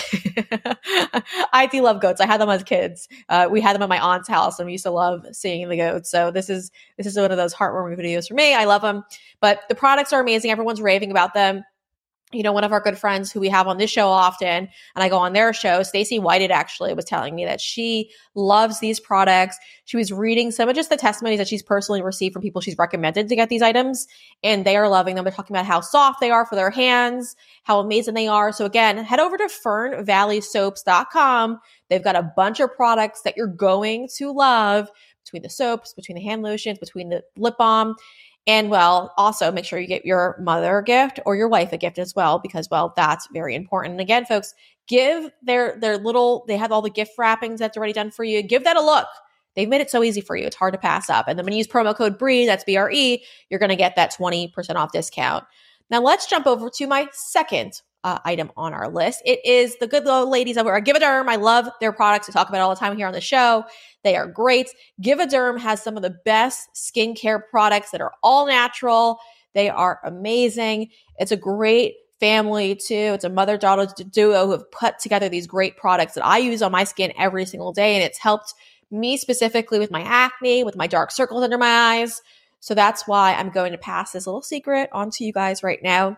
I do love goats. I had them as kids. We had them at my aunt's house, and we used to love seeing the goats. So this is one of those heartwarming videos for me. I love them. But the products are amazing. Everyone's raving about them. one of our good friends who we have on this show often, and I go on their show, Stacey Whited actually was telling me that she loves these products. She was reading some of just the testimonies that she's personally received from people she's recommended to get these items, and they are loving them. They're talking about how soft they are for their hands, how amazing they are. So again, head over to FernValleySoaps.com. They've got a bunch of products that you're going to love, between the soaps, between the hand lotions, between the lip balm. And well, also make sure you get your mother a gift or your wife a gift as well, because well, that's very important. And again, folks, give their little, they have all the gift wrappings that's already done for you. Give that a look. They've made it so easy for you. It's hard to pass up. And then when you use promo code BRE, that's BRE, you're going to get that 20% off discount. Now let's jump over to my second item on our list. It is the good little ladies over at Givauderm. I love their products. I talk about it all the time here on the show. They are great. Givauderm has some of the best skincare products that are all natural. They are amazing. It's a great family too. It's a mother-daughter duo who have put together these great products that I use on my skin every single day. And it's helped me specifically with my acne, with my dark circles under my eyes. So that's why I'm going to pass this little secret on to you guys right now.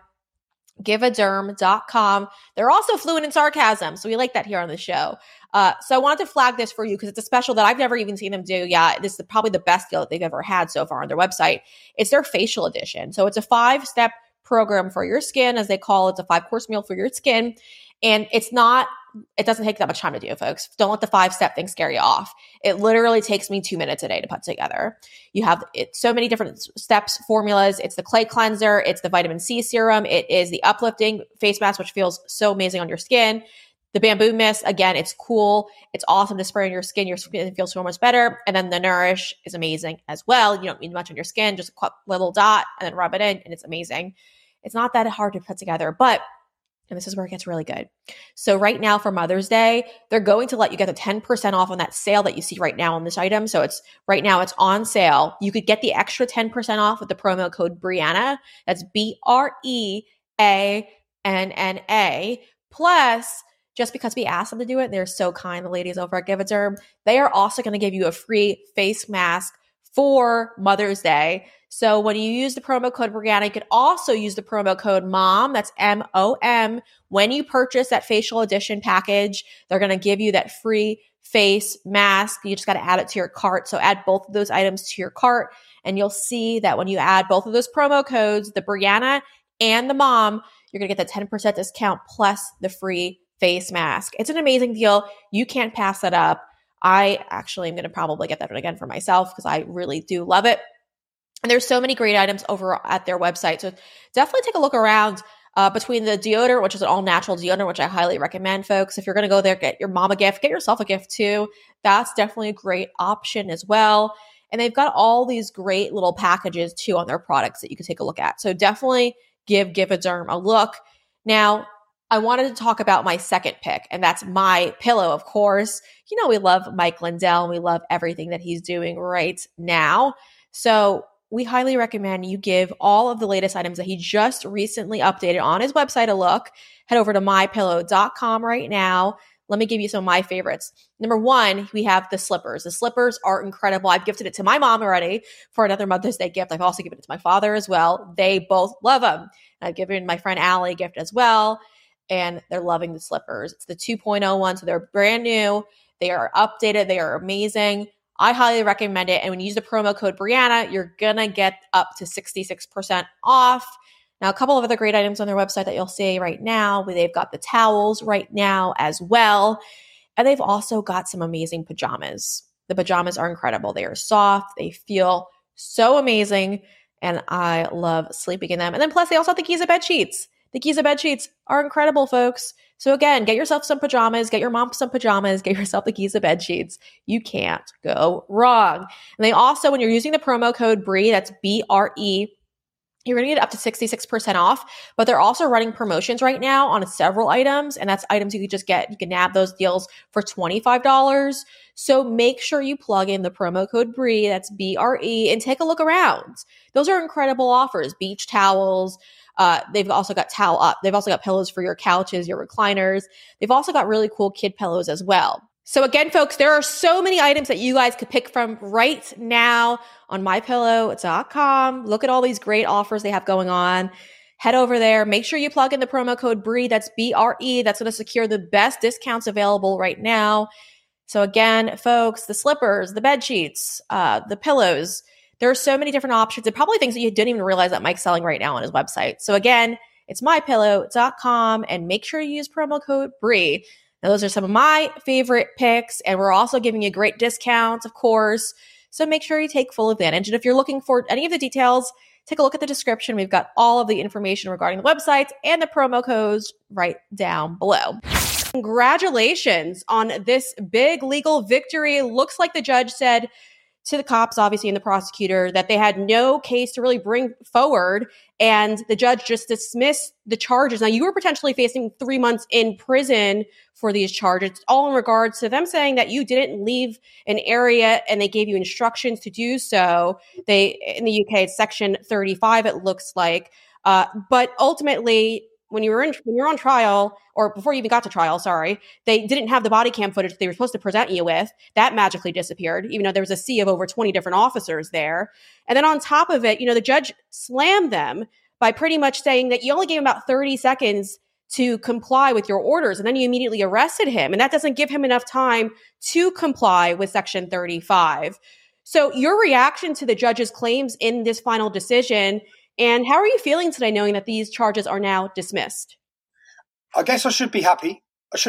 Givauderm.com. They're also fluent in sarcasm, so we like that here on the show. So I wanted to flag this for you because it's a special that I've never even seen them do. Yeah, this is probably the best deal that they've ever had so far on their website. It's their facial edition. So it's a 5-step program for your skin, as they call it. It's a 5-course meal for your skin. And it doesn't take that much time to do, folks. Don't let the 5-step thing scare you off. It literally takes me 2 minutes a day to put together. You have so many different steps, formulas. It's the clay cleanser. It's the vitamin C serum. It is the uplifting face mask, which feels so amazing on your skin. The bamboo mist, again, it's cool. It's awesome to spray on your skin. Your skin feels so much better. And then the Nourish is amazing as well. You don't need much on your skin, just a little dot and then rub it in, and it's amazing. It's not that hard to put together, and this is where it gets really good. So right now for Mother's Day, they're going to let you get the 10% off on that sale that you see right now on this item. So right now it's on sale. You could get the extra 10% off with the promo code Brianna. That's BREANNA. Plus, just because we asked them to do it, they're so kind, the ladies over at Givauderm, they are also going to give you a free face mask for Mother's Day. So when you use the promo code Brianna, you could also use the promo code MOM, that's MOM. When you purchase that facial edition package, they're going to give you that free face mask. You just got to add it to your cart. So add both of those items to your cart, and you'll see that when you add both of those promo codes, the Brianna and the MOM, you're going to get the 10% discount plus the free face mask. It's an amazing deal. You can't pass that up. I actually am going to probably get that one again for myself because I really do love it. And there's so many great items over at their website. So definitely take a look around between the deodorant, which is an all-natural deodorant, which I highly recommend, folks. If you're going to go there, get your mom a gift, get yourself a gift too. That's definitely a great option as well. And they've got all these great little packages too on their products that you can take a look at. So definitely give Givauderm a look. Now, I wanted to talk about my second pick, and that's MyPillow, of course. We love Mike Lindell, and we love everything that he's doing right now. So we highly recommend you give all of the latest items that he just recently updated on his website a look. Head over to mypillow.com right now. Let me give you some of my favorites. Number one, we have the slippers. The slippers are incredible. I've gifted it to my mom already for another Mother's Day gift. I've also given it to my father as well. They both love them. I've given my friend Allie a gift as well, and they're loving the slippers. It's the 2.0 one, so they're brand new. They are updated. They are amazing. I highly recommend it. And when you use the promo code Brianna, you're going to get up to 66% off. Now, a couple of other great items on their website that you'll see right now. They've got the towels right now as well. And they've also got some amazing pajamas. The pajamas are incredible. They are soft. They feel so amazing. And I love sleeping in them. And then plus, they also have the Giza bed sheets. The Giza bed sheets are incredible, folks. So again, get yourself some pajamas, get your mom some pajamas, get yourself the Giza bed sheets. You can't go wrong. And they also, when you're using the promo code BRE, that's BRE, you're going to get up to 66% off, but they're also running promotions right now on several items, and that's items you could just get. You can nab those deals for $25. So make sure you plug in the promo code BRE, that's BRE, and take a look around. Those are incredible offers. Beach towels. They've also got They've also got pillows for your couches, your recliners. They've also got really cool kid pillows as well. So again, folks, there are so many items that you guys could pick from right now on mypillow.com. Look at all these great offers they have going on. Head over there. Make sure you plug in the promo code BRE. That's BRE. That's going to secure the best discounts available right now. So again, folks, the slippers, the bed sheets, the pillows, there are so many different options and probably things that you didn't even realize that Mike's selling right now on his website. So again, it's mypillow.com and make sure you use promo code BRE. Now, those are some of my favorite picks, and we're also giving you great discounts, of course. So make sure you take full advantage. And if you're looking for any of the details, take a look at the description. We've got all of the information regarding the websites and the promo codes right down below. Congratulations on this big legal victory. Looks like the judge said to the cops, obviously, and the prosecutor, that they had no case to really bring forward, and the judge just dismissed the charges. Now, you were potentially facing 3 months in prison for these charges, all in regards to them saying that you didn't leave an area and they gave you instructions to do so. In the UK, it's Section 35, it looks like. But ultimately, when you're on trial, or before you even got to trial, they didn't have the body cam footage they were supposed to present you with. That magically disappeared, even though there was a sea of over 20 different officers there. And then on top of it, the judge slammed them by pretty much saying that you only gave him about 30 seconds to comply with your orders, and then you immediately arrested him. And that doesn't give him enough time to comply with Section 35. So your reaction to the judge's claims in this final decision, and how are you feeling today knowing that these charges are now dismissed?
I guess I should be happy.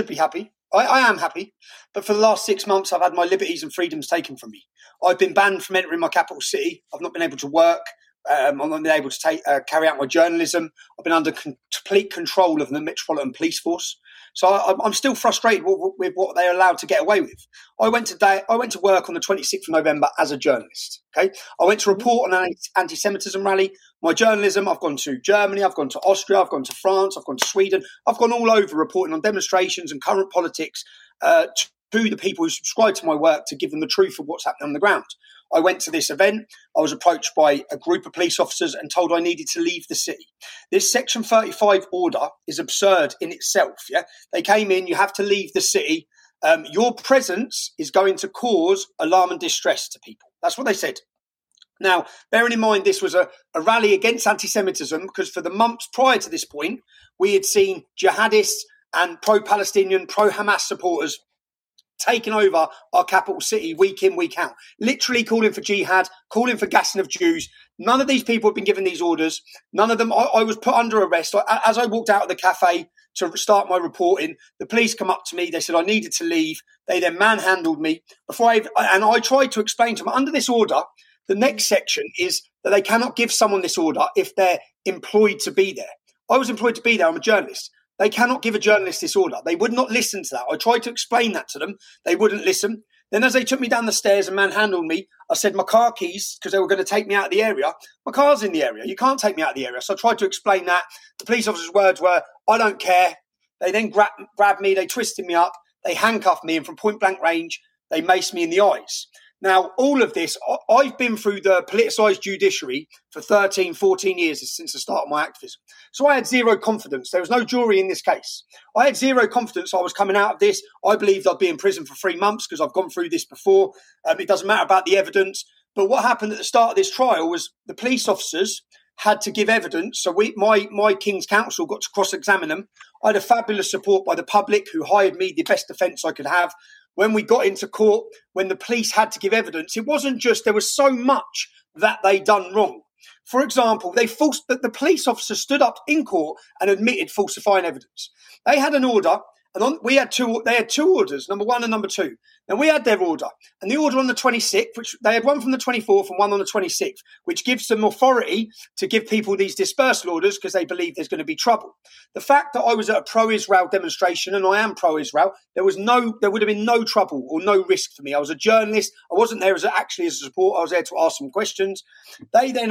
I am happy. But for the last 6 months, I've had my liberties and freedoms taken from me. I've been banned from entering my capital city. I've not been able to work. I've not been able to carry out my journalism. I've been under complete control of the Metropolitan Police Force. So I'm still frustrated with what they're allowed to get away with. I went to work on the 26th of November as a journalist. Okay, I went to report on an anti-Semitism rally. My journalism, I've gone to Germany, I've gone to Austria, I've gone to France, I've gone to Sweden. I've gone all over reporting on demonstrations and current politics to the people who subscribe to my work to give them the truth of what's happening on the ground. I went to this event. I was approached by a group of police officers and told I needed to leave the city. This Section 35 order is absurd in itself. Yeah, they came in, you have to leave the city. Your presence is going to cause alarm and distress to people. That's what they said. Now, bearing in mind this was a rally against anti-Semitism, because for the months prior to this point, we had seen jihadists and pro-Palestinian, pro-Hamas supporters taking over our capital city week in, week out, literally calling for jihad, calling for gassing of Jews. None of these people have been given these orders. None of them. I was put under arrest. As I walked out of the cafe to start my reporting, the police come up to me. They said I needed to leave. They then manhandled me. And I tried to explain to them, under this order, the next section is that they cannot give someone this order if they're employed to be there. I was employed to be there. I'm a journalist. They cannot give a journalist this order. They would not listen to that. I tried to explain that to them. They wouldn't listen. Then as they took me down the stairs and manhandled me, I said my car keys, because they were going to take me out of the area. My car's in the area. You can't take me out of the area. So I tried to explain that. The police officer's words were, I don't care. They then grabbed me. They twisted me up. They handcuffed me. And from point blank range, they maced me in the eyes. Now, all of this, I've been through the politicised judiciary for 13, 14 years since the start of my activism. So I had zero confidence. There was no jury in this case. I had zero confidence I was coming out of this. I believed I'd be in prison for 3 months because I've gone through this before. It doesn't matter about the evidence. But what happened at the start of this trial was the police officers had to give evidence. So my King's Counsel got to cross-examine them. I had a fabulous support by the public who hired me the best defence I could have. When we got into court, when the police had to give evidence, it wasn't just there was so much that they done wrong. For example, the police officer stood up in court and admitted falsifying evidence. They had an order, and they had two orders, number 1 and number 2. And we had their order. And the order on the 26th, which they had one from the 24th and one on the 26th, which gives them authority to give people these dispersal orders because they believe there's going to be trouble. The fact that I was at a pro-Israel demonstration, and I am pro-Israel, there would have been no trouble or no risk for me. I was a journalist. I wasn't there as a support. I was there to ask some questions. They had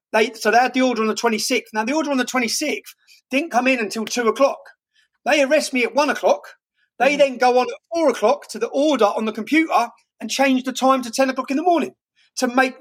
the order on the 26th. Now, the order on the 26th didn't come in until 2 o'clock. They arrest me at 1 o'clock. They then go on at 4 o'clock to the order on the computer and change the time to 10 o'clock in the morning to make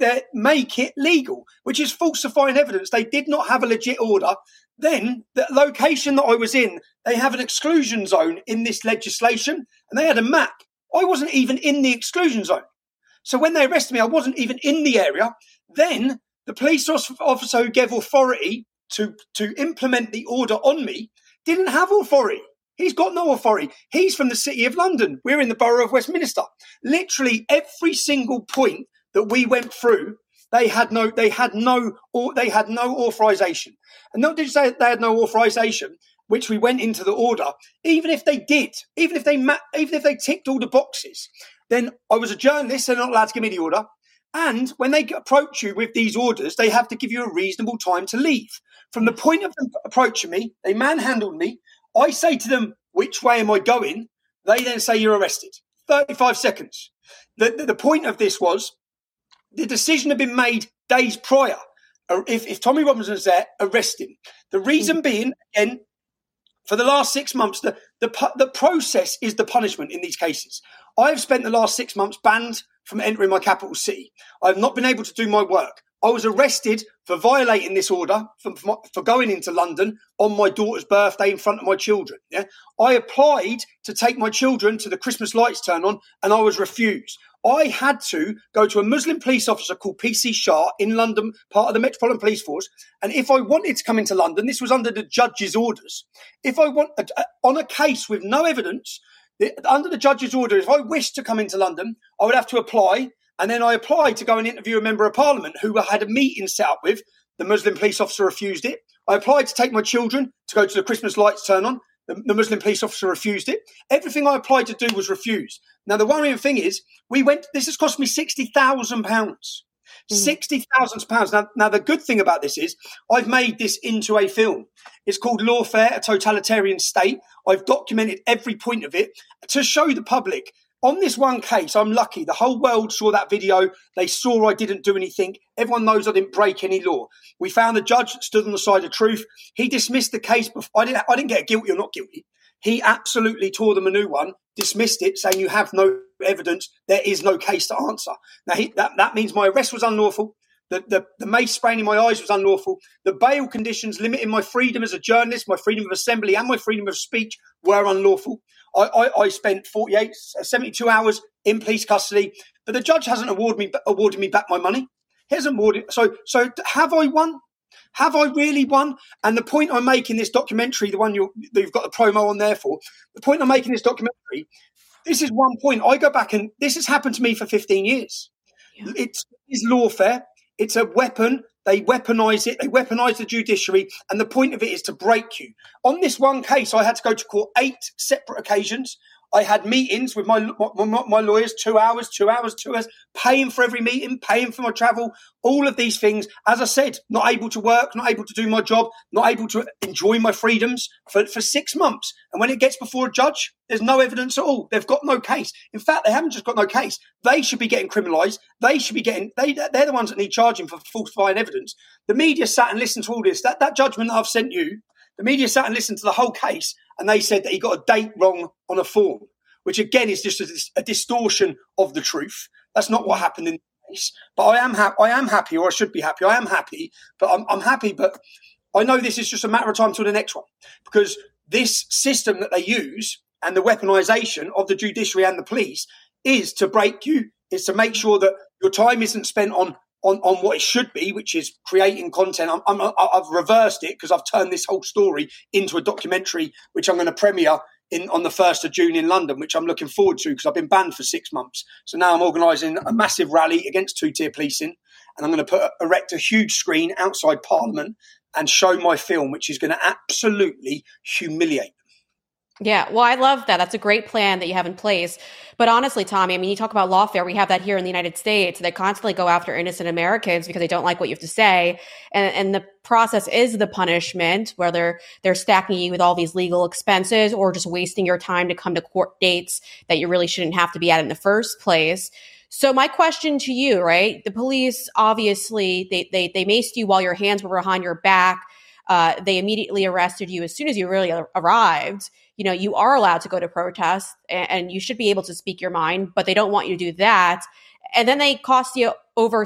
it legal, which is falsifying evidence. They did not have a legit order. Then the location that I was in, they have an exclusion zone in this legislation, and they had a map. I wasn't even in the exclusion zone. So when they arrested me, I wasn't even in the area. Then the police officer who gave authority to implement the order on me didn't have authority. He's got no authority. He's from the City of London. We're in the Borough of Westminster. Literally every single point that we went through, they had no authorization. And not just say they had no authorization, which we went into the order. Even if they did, even if they ticked all the boxes, then I was a journalist. They're not allowed to give me the order. And when they approach you with these orders, they have to give you a reasonable time to leave. From the point of them approaching me, they manhandled me. I say to them, which way am I going? They then say, you're arrested. 35 seconds. The point of this was the decision had been made days prior. If Tommy Robinson's there, arrest him. The reason being, again, for the last 6 months, the process is the punishment in these cases. I've spent the last 6 months banned from entering my capital city. I've not been able to do my work. I was arrested for violating this order, for going into London on my daughter's birthday in front of my children. Yeah? I applied to take my children to the Christmas lights turn on, and I was refused. I had to go to a Muslim police officer called PC Shah in London, part of the Metropolitan Police Force. And if I wanted to come into London, this was under the judge's orders. If I want on a case with no evidence, under the judge's order, if I wished to come into London, I would have to apply. And then I applied to go and interview a member of parliament who I had a meeting set up with. The Muslim police officer refused it. I applied to take my children to go to the Christmas lights turn on. The Muslim police officer refused it. Everything I applied to do was refused. Now, the worrying thing is, this has cost me £60,000. £60,000. Now, the good thing about this is I've made this into a film. It's called Lawfare, A Totalitarian State. I've documented every point of it to show the public. On this one case, I'm lucky. The whole world saw that video. They saw I didn't do anything. Everyone knows I didn't break any law. We found the judge that stood on the side of truth. He dismissed the case. I didn't get guilty or not guilty. He absolutely tore them a new one, dismissed it, saying you have no evidence. There is no case to answer. Now, that means my arrest was unlawful. The mace spraying in my eyes was unlawful. The bail conditions limiting my freedom as a journalist, my freedom of assembly and my freedom of speech were unlawful. I spent 72 hours in police custody, but the judge hasn't awarded me back my money. He hasn't awarded. So have I won? Have I really won? And the point I'm making this documentary, the one you've got the promo on there for, the point I'm making this documentary, this is one point. I go back and this has happened to me for 15 years. Yeah. It's lawfare. It's a weapon. They weaponize it. They weaponize the judiciary. And the point of it is to break you. On this one case, I had to go to court 8 separate occasions. I had meetings with my lawyers, 2 hours, paying for every meeting, paying for my travel, all of these things. As I said, not able to work, not able to do my job, not able to enjoy my freedoms for 6 months. And when it gets before a judge, there's no evidence at all. They've got no case. In fact, they haven't just got no case. They should be getting criminalised. They should be getting, they're the ones that need charging for falsifying evidence. The media sat and listened to all this. That judgment that I've sent you, the media sat and listened to the whole case, and they said that he got a date wrong on a form, which again is just a distortion of the truth. That's not what happened in the case. But I am happy, or I should be happy. I am happy, but I'm happy. But I know this is just a matter of time till the next one, because this system that they use and the weaponisation of the judiciary and the police is to break you. Is to make sure that your time isn't spent on what it should be, which is creating content. I've reversed it because I've turned this whole story into a documentary, which I'm going to premiere on the 1st of June in London, which I'm looking forward to because I've been banned for 6 months. So now I'm organising a massive rally against two-tier policing, and I'm going to erect a huge screen outside Parliament and show my film, which is going to absolutely humiliate them.
Yeah, well, I love that. That's a great plan that you have in place. But honestly, Tommy, I mean, you talk about lawfare. We have that here in the United States. They constantly go after innocent Americans because they don't like what you have to say. And the process is the punishment, whether they're stacking you with all these legal expenses or just wasting your time to come to court dates that you really shouldn't have to be at in the first place. So my question to you, right? The police, obviously, they maced you while your hands were behind your back. They immediately arrested you as soon as you really arrived. You know, you are allowed to go to protests and you should be able to speak your mind, but they don't want you to do that. And then they cost you over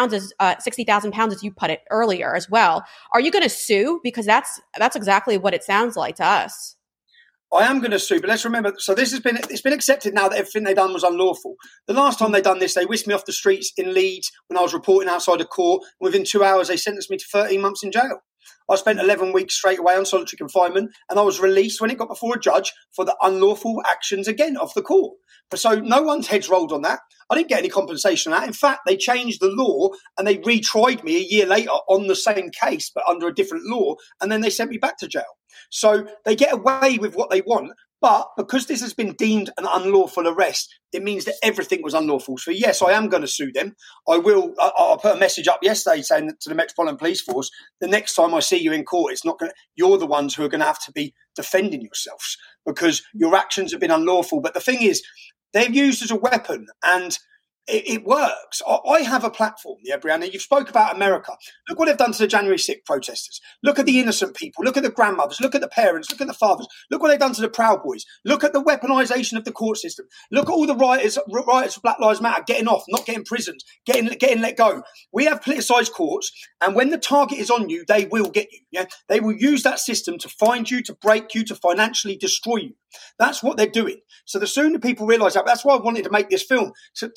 60,000 pounds, as you put it earlier as well. Are you going to sue? Because that's exactly what it sounds like to us.
I am going to sue, but let's remember, so it's been accepted now that everything they done was unlawful. The last time they done this, they whisked me off the streets in Leeds when I was reporting outside a court. Within 2 hours, they sentenced me to 13 months in jail. I spent 11 weeks straight away on solitary confinement, and I was released when it got before a judge for the unlawful actions again of the court. So no one's heads rolled on that. I didn't get any compensation on that. In fact, they changed the law and they retried me a year later on the same case, but under a different law, and then they sent me back to jail. So they get away with what they want. But because this has been deemed an unlawful arrest, it means that everything was unlawful. So yes, I am going to sue them. I will. I put a message up yesterday saying to the Metropolitan Police Force, the next time I see you in court, it's not going. You're the ones who are going to have to be defending yourselves because your actions have been unlawful. But the thing is, they're used as a weapon, and it works. I have a platform, Brianna. You've spoke about America. Look what they've done to the January 6th protesters. Look at the innocent people. Look at the grandmothers. Look at the parents. Look at the fathers. Look what they've done to the Proud Boys. Look at the weaponization of the court system. Look at all the rioters for Black Lives Matter getting off, not getting prisoned, getting let go. We have politicized courts, and when the target is on you, they will get you. Yeah, they will use that system to find you, to break you, to financially destroy you. That's what they're doing. So the sooner people realise that, that's why I wanted to make this film,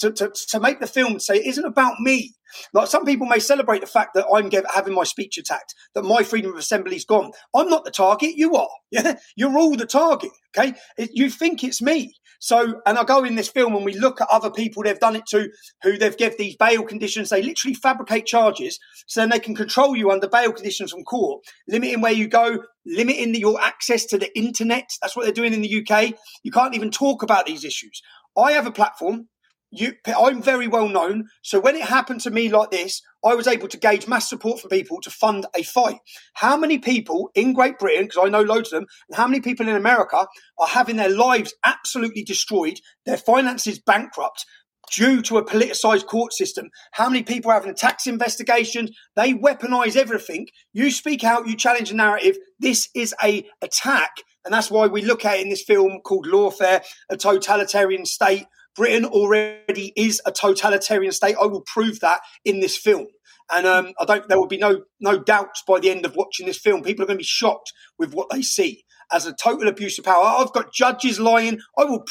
to make the film say it isn't about me. Like some people may celebrate the fact that I'm having my speech attacked, that my freedom of assembly is gone. I'm not the target, you are. Yeah, you're all the target, okay? You think it's me. So, and I go in this film and we look at other people they've done it to, who they've given these bail conditions. They literally fabricate charges so then they can control you under bail conditions from court, limiting where you go, limiting your access to the internet. That's what they're doing in the UK. You can't even talk about these issues. I have a platform. I'm very well known. So when it happened to me like this, I was able to gauge mass support from people to fund a fight. How many people in Great Britain, because I know loads of them, and how many people in America are having their lives absolutely destroyed, their finances bankrupt due to a politicised court system? How many people are having tax investigations? They weaponise everything. You speak out, you challenge the narrative. This is a attack. And that's why we look at it in this film called Lawfare, a totalitarian state. Britain already is a totalitarian state. I will prove that in this film. And there will be no doubts by the end of watching this film. People are going to be shocked with what they see as a total abuse of power. I've got judges lying. I will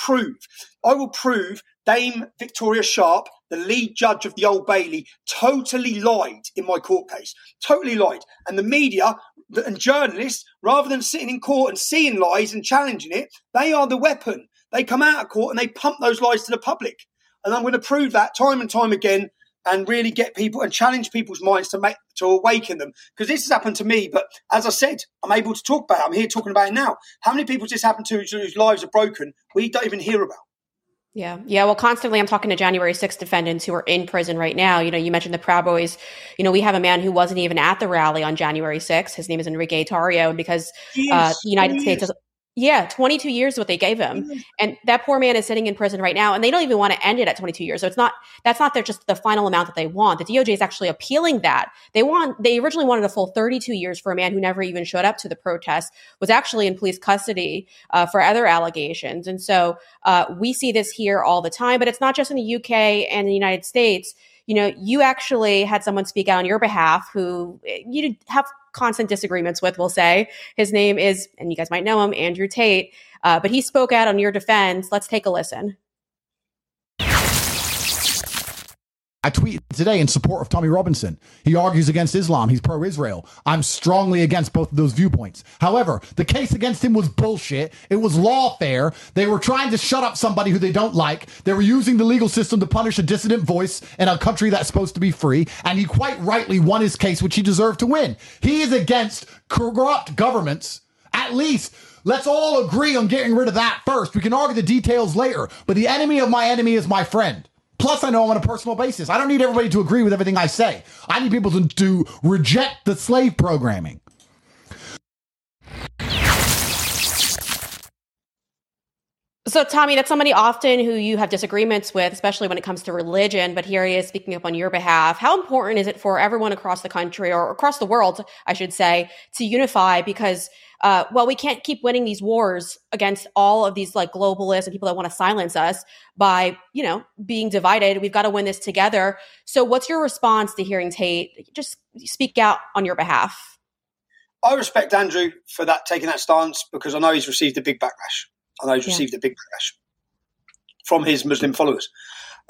prove Dame Victoria Sharp, the lead judge of the Old Bailey, totally lied in my court case. Totally lied. And the media and journalists, rather than sitting in court and seeing lies and challenging it, they are the weapon. They come out of court and they pump those lies to the public. And I'm going to prove that time and time again and really get people and challenge people's minds to awaken them. Because this has happened to me, but as I said, I'm able to talk about it. I'm here talking about it now. How many people this happened to whose lives are broken, we don't even hear about?
Yeah. Well, constantly I'm talking to January 6th defendants who are in prison right now. You mentioned the Proud Boys. We have a man who wasn't even at the rally on January 6th. His name is Enrique Tarrio. And because the United States has 22 years is what they gave him. And that poor man is sitting in prison right now, and they don't even want to end it at 22 years. So that's not just the final amount that they want. The DOJ is actually appealing that. They originally wanted a full 32 years for a man who never even showed up to the protest, was actually in police custody for other allegations. And so we see this here all the time, but it's not just in the UK and the United States. You actually had someone speak out on your behalf who you have constant disagreements with, we'll say. His name is, and you guys might know him, Andrew Tate, but he spoke out on your defense. Let's take a listen.
I tweeted today in support of Tommy Robinson. He argues against Islam. He's pro-Israel. I'm strongly against both of those viewpoints. However, the case against him was bullshit. It was lawfare. They were trying to shut up somebody who they don't like. They were using the legal system to punish a dissident voice in a country that's supposed to be free. And he quite rightly won his case, which he deserved to win. He is against corrupt governments. At least let's all agree on getting rid of that first. We can argue the details later. But the enemy of my enemy is my friend. Plus, I know him on a personal basis. I don't need everybody to agree with everything I say. I need people to reject the slave programming.
So, Tommy, that's somebody often who you have disagreements with, especially when it comes to religion, but here he is speaking up on your behalf. How important is it for everyone across the country, or across the world, I should say, to unify? Because, we can't keep winning these wars against all of these globalists and people that want to silence us by, being divided. We've got to win this together. So what's your response to hearing Tate just speak out on your behalf?
I respect Andrew for taking that stance, because I know he's received a big backlash. Received a big backlash from his Muslim followers.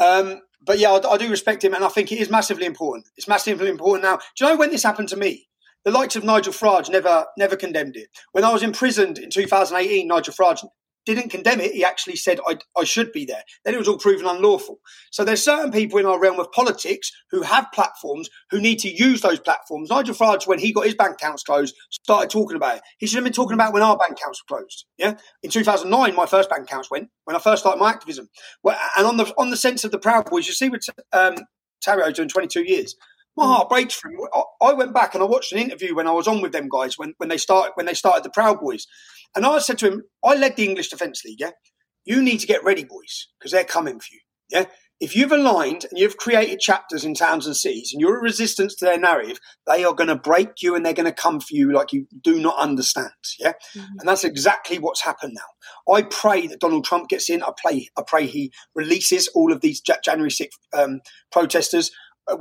But yeah, I do respect him, and I think it is massively important. It's massively important now. Do you know when this happened to me? The likes of Nigel Farage never condemned it. When I was imprisoned in 2018, Nigel Farage didn't condemn it. He actually said I should be there. Then it was all proven unlawful. So there's certain people in our realm of politics who have platforms who need to use those platforms. Nigel Farage, when he got his bank accounts closed, started talking about it. He should have been talking about when our bank accounts were closed. Yeah, in 2009, my first bank accounts went when I first started my activism. Well, and on the sense of the Proud Boys, you see what Tarrio doing 22 years. My heart breaks for him. I went back and I watched an interview when I was on with them guys when they started the Proud Boys, and I said to him, I led the English Defence League. Yeah, you need to get ready, boys, because they're coming for you. Yeah, if you've aligned and you've created chapters in towns and cities, and you're a resistance to their narrative, they are going to break you and they're going to come for you like you do not understand. Yeah, and that's exactly what's happened now. I pray that Donald Trump gets in. I pray he releases all of these January 6th protesters.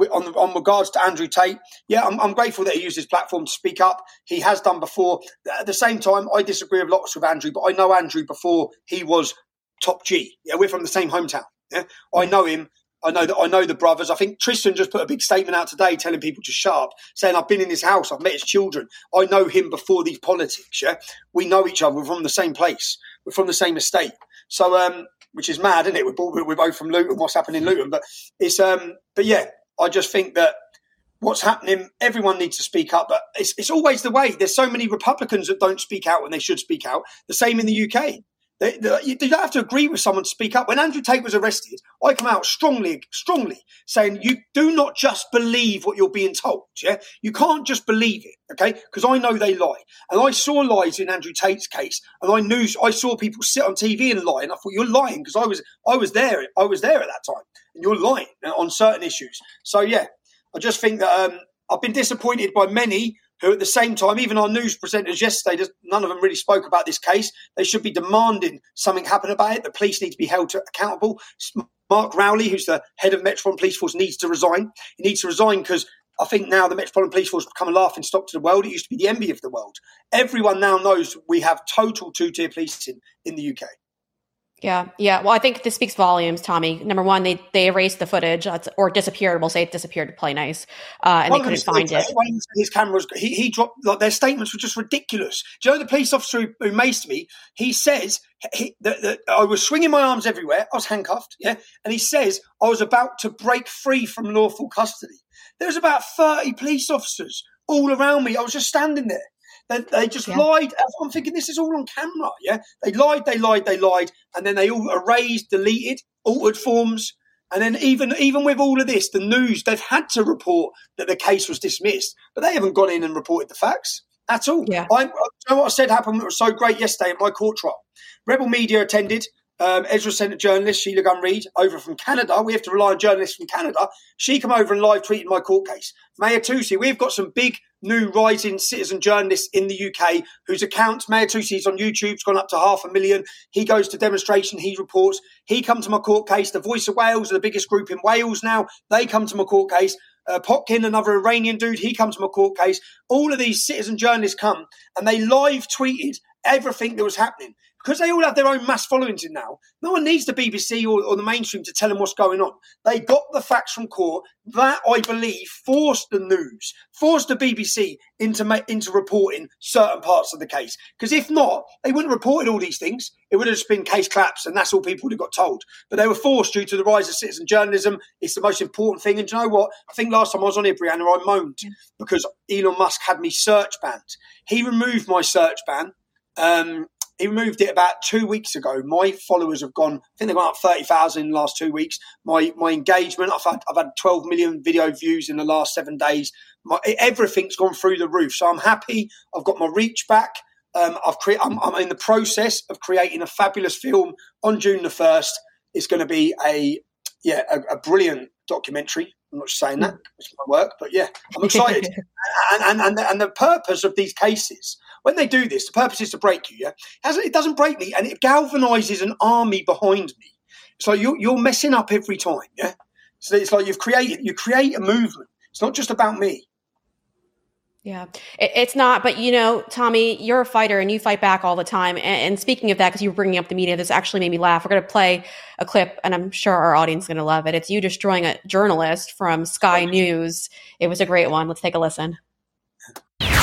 On regards to Andrew Tate, yeah, I'm grateful that he used his platform to speak up. He has done before. At the same time, I disagree with lots with Andrew, but I know Andrew before he was top G. Yeah, we're from the same hometown. Yeah, I know him. I know the brothers. I think Tristan just put a big statement out today telling people to shut up, saying I've been in his house, I've met his children. I know him before these politics. Yeah, we know each other. We're from the same place. We're from the same estate. So, which is mad, isn't it? We're both from Luton. What's happening in Luton? But it's but yeah. I just think that what's happening, everyone needs to speak up, but it's always the way. There's so many Republicans that don't speak out when they should speak out. The same in the UK. You don't have to agree with someone to speak up. When Andrew Tate was arrested, I come out strongly saying you do not just believe what you're being told. Yeah, you can't just believe it, okay? Because I know they lie, and I saw lies in Andrew Tate's case, and I saw people sit on TV and lie, and I thought you're lying because I was there at that time, and you're lying on certain issues. So yeah, I just think that I've been disappointed by many who at the same time, even our news presenters yesterday, none of them really spoke about this case. They should be demanding something happen about it. The police need to be held accountable. Mark Rowley, who's the head of Metropolitan Police Force, needs to resign. He needs to resign because I think now the Metropolitan Police Force has become a laughing stock to the world. It used to be the envy of the world. Everyone now knows we have total two-tier policing in the UK.
Yeah. Well, I think this speaks volumes, Tommy. Number one, they erased the footage or disappeared. We'll say it disappeared to play nice, and they couldn't find it.
His cameras, he dropped. Like, their statements were just ridiculous. Do you know the police officer who maced me? He says that I was swinging my arms everywhere. I was handcuffed. Yeah, and he says I was about to break free from lawful custody. There was about 30 police officers all around me. I was just standing there. They just lied. I'm thinking this is all on camera, yeah? They lied, and then they all erased, deleted, altered forms. And then even with all of this, the news, they've had to report that the case was dismissed, but they haven't gone in and reported the facts at all. Yeah. You know what I said happened that was so great yesterday at my court trial? Rebel Media attended. Ezra sent a journalist, Sheila Gunn-Reid, over from Canada. We have to rely on journalists from Canada. She came over and live tweeted my court case. Maya Tusi, we've got some big new rising citizen journalists in the UK whose accounts, Maya Tusi's on YouTube, has gone up to 500,000. He goes to demonstration, he reports. He come to my court case. The Voice of Wales are the biggest group in Wales now. They come to my court case. Potkin, another Iranian dude, he comes to my court case. All of these citizen journalists come and they live tweeted everything that was happening. Because they all have their own mass followings in now, no one needs the BBC or the mainstream to tell them what's going on. They got the facts from court. That, I believe, forced the news, forced the BBC into reporting certain parts of the case. Because if not, they wouldn't have reported all these things. It would have just been case collapse, and that's all people would have got told. But they were forced due to the rise of citizen journalism. It's the most important thing. And do you know what? I think last time I was on here, Brianna, I moaned because Elon Musk had me search banned. He removed my search ban. He removed it about 2 weeks ago. My followers have gone, I think they've gone up 30,000 in the last 2 weeks. My engagement, I've had 12 million video views in the last 7 days. Everything's gone through the roof. So I'm happy. I've got my reach back. I'm in the process of creating a fabulous film on June the 1st. It's going to be a brilliant documentary. I'm not just saying that, it's my work, but yeah, I'm excited. and the purpose of these cases, when they do this, the purpose is to break you, yeah? It doesn't break me, and it galvanizes an army behind me. It's like you're messing up every time, yeah? So it's like you create a movement. It's not just about me.
Yeah, it's not. But, you know, Tommy, you're a fighter and you fight back all the time. And speaking of that, because you were bringing up the media, this actually made me laugh. We're going to play a clip and I'm sure our audience is going to love it. It's you destroying a journalist from Sky News. It was a great one. Let's take a listen.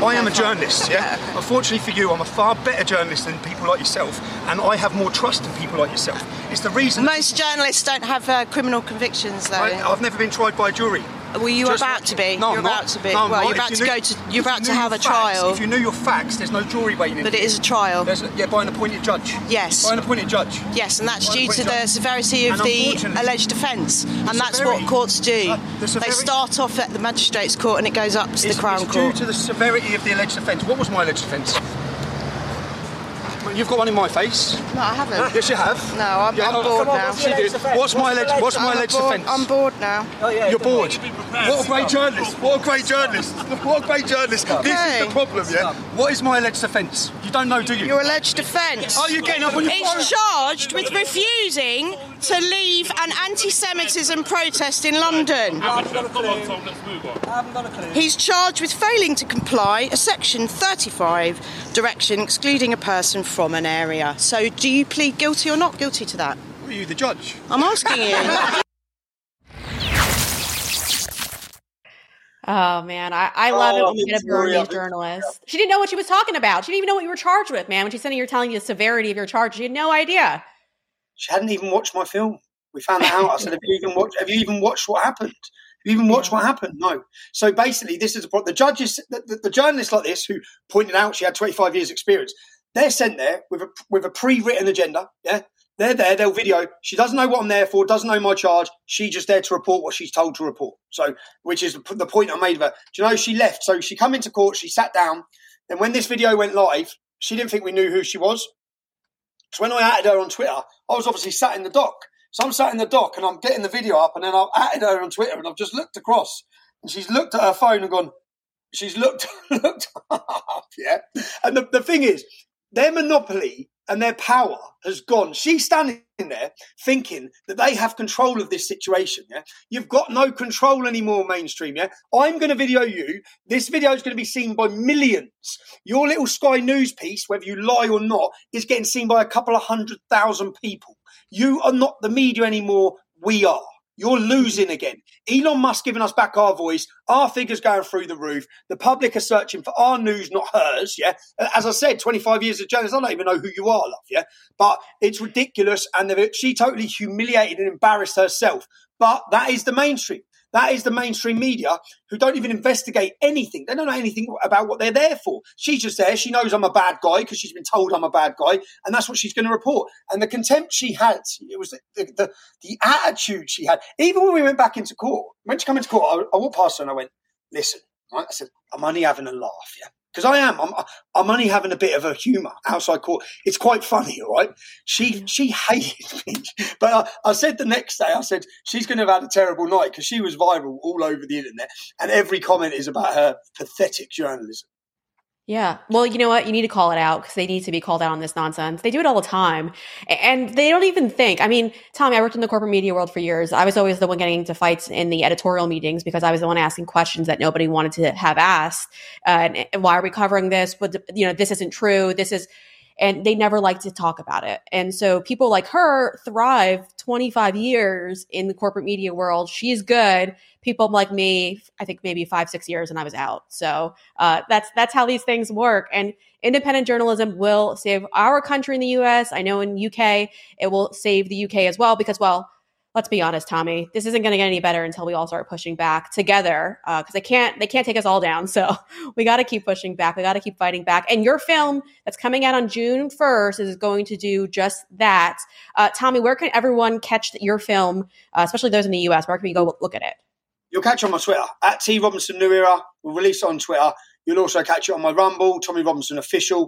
I am a journalist, yeah? Unfortunately for you, I'm a far better journalist than people like yourself, and I have more trust in people like yourself. It's the reason...
Most journalists don't have criminal convictions, though.
I've never been tried by a jury.
Well, you're about to be.
No,
you're
I'm
about
not.
to be.
No, I'm
well,
not.
you're about to go to. You're about to have a trial.
If you knew your facts, there's no jury waiting.
But it is a trial.
By an appointed judge.
Yes.
By an appointed judge.
Yes, and that's due to the severity of the alleged offence, and that's what courts do. They start off at the magistrates' court and it goes up to the Crown Court.
It's due to the severity of the alleged offence. What was my alleged offence? You've got one in my face.
No, I haven't.
Yes, you have.
No, I'm bored now.
What's my alleged offence?
I'm bored now.
Oh, yeah, you're bored. What a great journalist. What a great journalist. What a great journalist. Okay. This is the problem, yeah? What is my alleged offence? You don't know, do you?
Your alleged offence.
Are you getting up on your phone?
He's charged with refusing to leave an anti-Semitism protest in London.
I haven't got a clue.
He's charged with failing to comply a Section 35 direction excluding a person from an area. So do you plead guilty or not guilty to that?
Are you the judge?
I'm asking you.
Oh, man. I love it when you get a Burmese journalist. She didn't know what she was talking about. She didn't even know what you were charged with, man. When she said you're telling you the severity of your charge, she had no idea.
She hadn't even watched my film. We found that out. I said, have you even watched what happened? Have you even watched what happened? No. So basically, this is the problem. The judges, the journalists like this who pointed out she had 25 years experience, they're sent there with a pre-written agenda, yeah? They're there, they'll video. She doesn't know what I'm there for, doesn't know my charge. She's just there to report what she's told to report. So, which is the point I made of her. Do you know, she left. So she come into court, she sat down. Then when this video went live, she didn't think we knew who she was. So when I added her on Twitter, I was obviously sat in the dock. So I'm sat in the dock and I'm getting the video up and then I've added her on Twitter and I've just looked across and she's looked at her phone and gone, she's looked up, yeah? And the thing is, their monopoly and their power has gone. She's standing there thinking that they have control of this situation, yeah? You've got no control anymore, mainstream, yeah? I'm going to video you. This video is going to be seen by millions. Your little Sky News piece, whether you lie or not, is getting seen by a couple of 100,000 people. You are not the media anymore. We are. You're losing again. Elon Musk giving us back our voice. Our figures going through the roof. The public are searching for our news, not hers, yeah? As I said, 25 years of journalism, I don't even know who you are, love, yeah? But it's ridiculous, and she totally humiliated and embarrassed herself. But that is the mainstream. That is the mainstream media who don't even investigate anything. They don't know anything about what they're there for. She's just there. She knows I'm a bad guy because she's been told I'm a bad guy, and that's what she's going to report. And the contempt she had, it was the attitude she had. Even when we went back into court, when she came into court, I walked past her and I went, listen, right? I said, I'm only having a laugh, yeah? Because I am. I'm only having a bit of a humour outside court. It's quite funny, all right? She hated me. But I said the next day, I said, she's going to have had a terrible night because she was viral all over the internet. And every comment is about her pathetic journalism.
Yeah. Well, you know what? You need to call it out because they need to be called out on this nonsense. They do it all the time. And they don't even think. I mean, Tommy, I worked in the corporate media world for years. I was always the one getting into fights in the editorial meetings because I was the one asking questions that nobody wanted to have asked. And why are we covering this? But, this isn't true. And they never like to talk about it. And so people like her thrive 25 years in the corporate media world. She's good. People like me, I think maybe 5-6 years and I was out. So that's how these things work. And independent journalism will save our country in the US. I know in UK, it will save the UK as well because, well, let's be honest, Tommy, this isn't going to get any better until we all start pushing back together because they can't take us all down. So we got to keep pushing back. We got to keep fighting back. And your film that's coming out on June 1st is going to do just that. Tommy, where can everyone catch your film, especially those in the US? Where can we go look at it?
You'll catch it on my Twitter, at T Robinson New Era. We'll release it on Twitter. You'll also catch it on my Rumble, Tommy Robinson Official.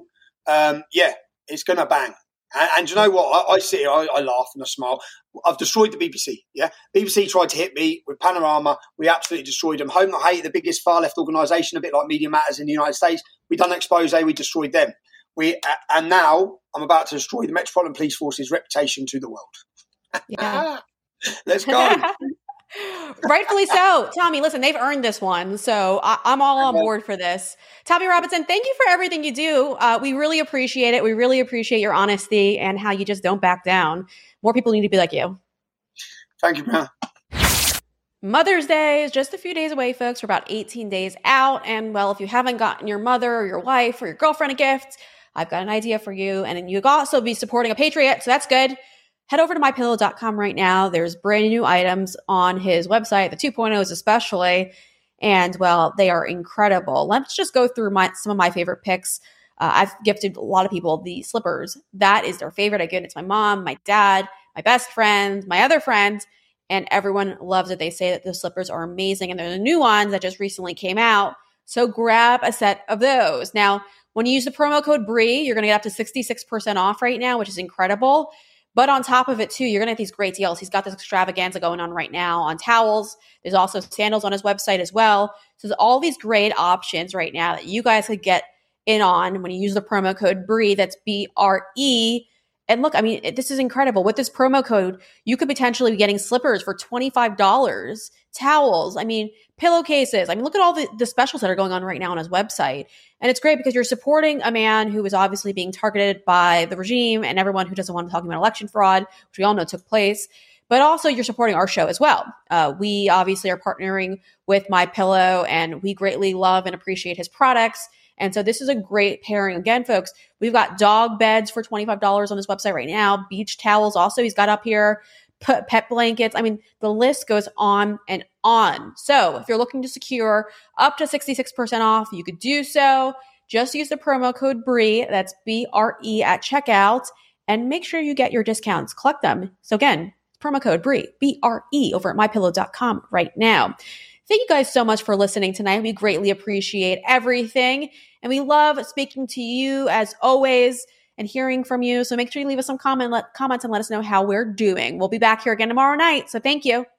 It's going to bang. And you know what? I sit here, I laugh and I smile. I've destroyed the BBC, yeah? BBC tried to hit me with Panorama. We absolutely destroyed them. Home Not Hate, the biggest far-left organisation, a bit like Media Matters in the United States. We done an expose, we destroyed them. And now I'm about to destroy the Metropolitan Police Force's reputation to the world.
Yeah.
Let's go.
Rightfully so. Tommy, listen, they've earned this one. So I'm all on board for this. Tommy Robinson, thank you for everything you do. We really appreciate it. We really appreciate your honesty and how you just don't back down. More people need to be like you.
Thank you, Brianna.
Mother's Day is just a few days away, folks. We're about 18 days out. And well, if you haven't gotten your mother or your wife or your girlfriend a gift, I've got an idea for you. And you also be supporting a Patriot, so that's good. Head over to mypillow.com right now. There's brand new items on his website, the 2.0s especially. And well, they are incredible. Let's just go through some of my favorite picks. I've gifted a lot of people the slippers. That is their favorite. I give it to my mom, my dad, my best friend, my other friend. And everyone loves it. They say that the slippers are amazing. And they're the new ones that just recently came out. So grab a set of those. Now, when you use the promo code BREE, you're going to get up to 66% off right now, which is incredible. But on top of it, too, you're going to get these great deals. He's got this extravaganza going on right now on towels. There's also sandals on his website as well. So there's all these great options right now that you guys could get in on when you use the promo code BREE. That's BRE. And look, I mean, this is incredible. With this promo code, you could potentially be getting slippers for $25, towels, I mean, pillowcases. I mean, look at all the specials that are going on right now on his website. And it's great because you're supporting a man who is obviously being targeted by the regime and everyone who doesn't want to talk about election fraud, which we all know took place. But also you're supporting our show as well. We obviously are partnering with MyPillow, and we greatly love and appreciate his products. And so this is a great pairing. Again, folks, we've got dog beds for $25 on his website right now. Beach towels also he's got up here. Pet blankets. I mean, the list goes on and on. So if you're looking to secure up to 66% off, you could do so. Just use the promo code BREE, that's BRE at checkout, and make sure you get your discounts. Collect them. So again, promo code BREE, BRE, over at mypillow.com right now. Thank you guys so much for listening tonight. We greatly appreciate everything. And we love speaking to you as always and hearing from you. So make sure you leave us some comments and let us know how we're doing. We'll be back here again tomorrow night. So thank you.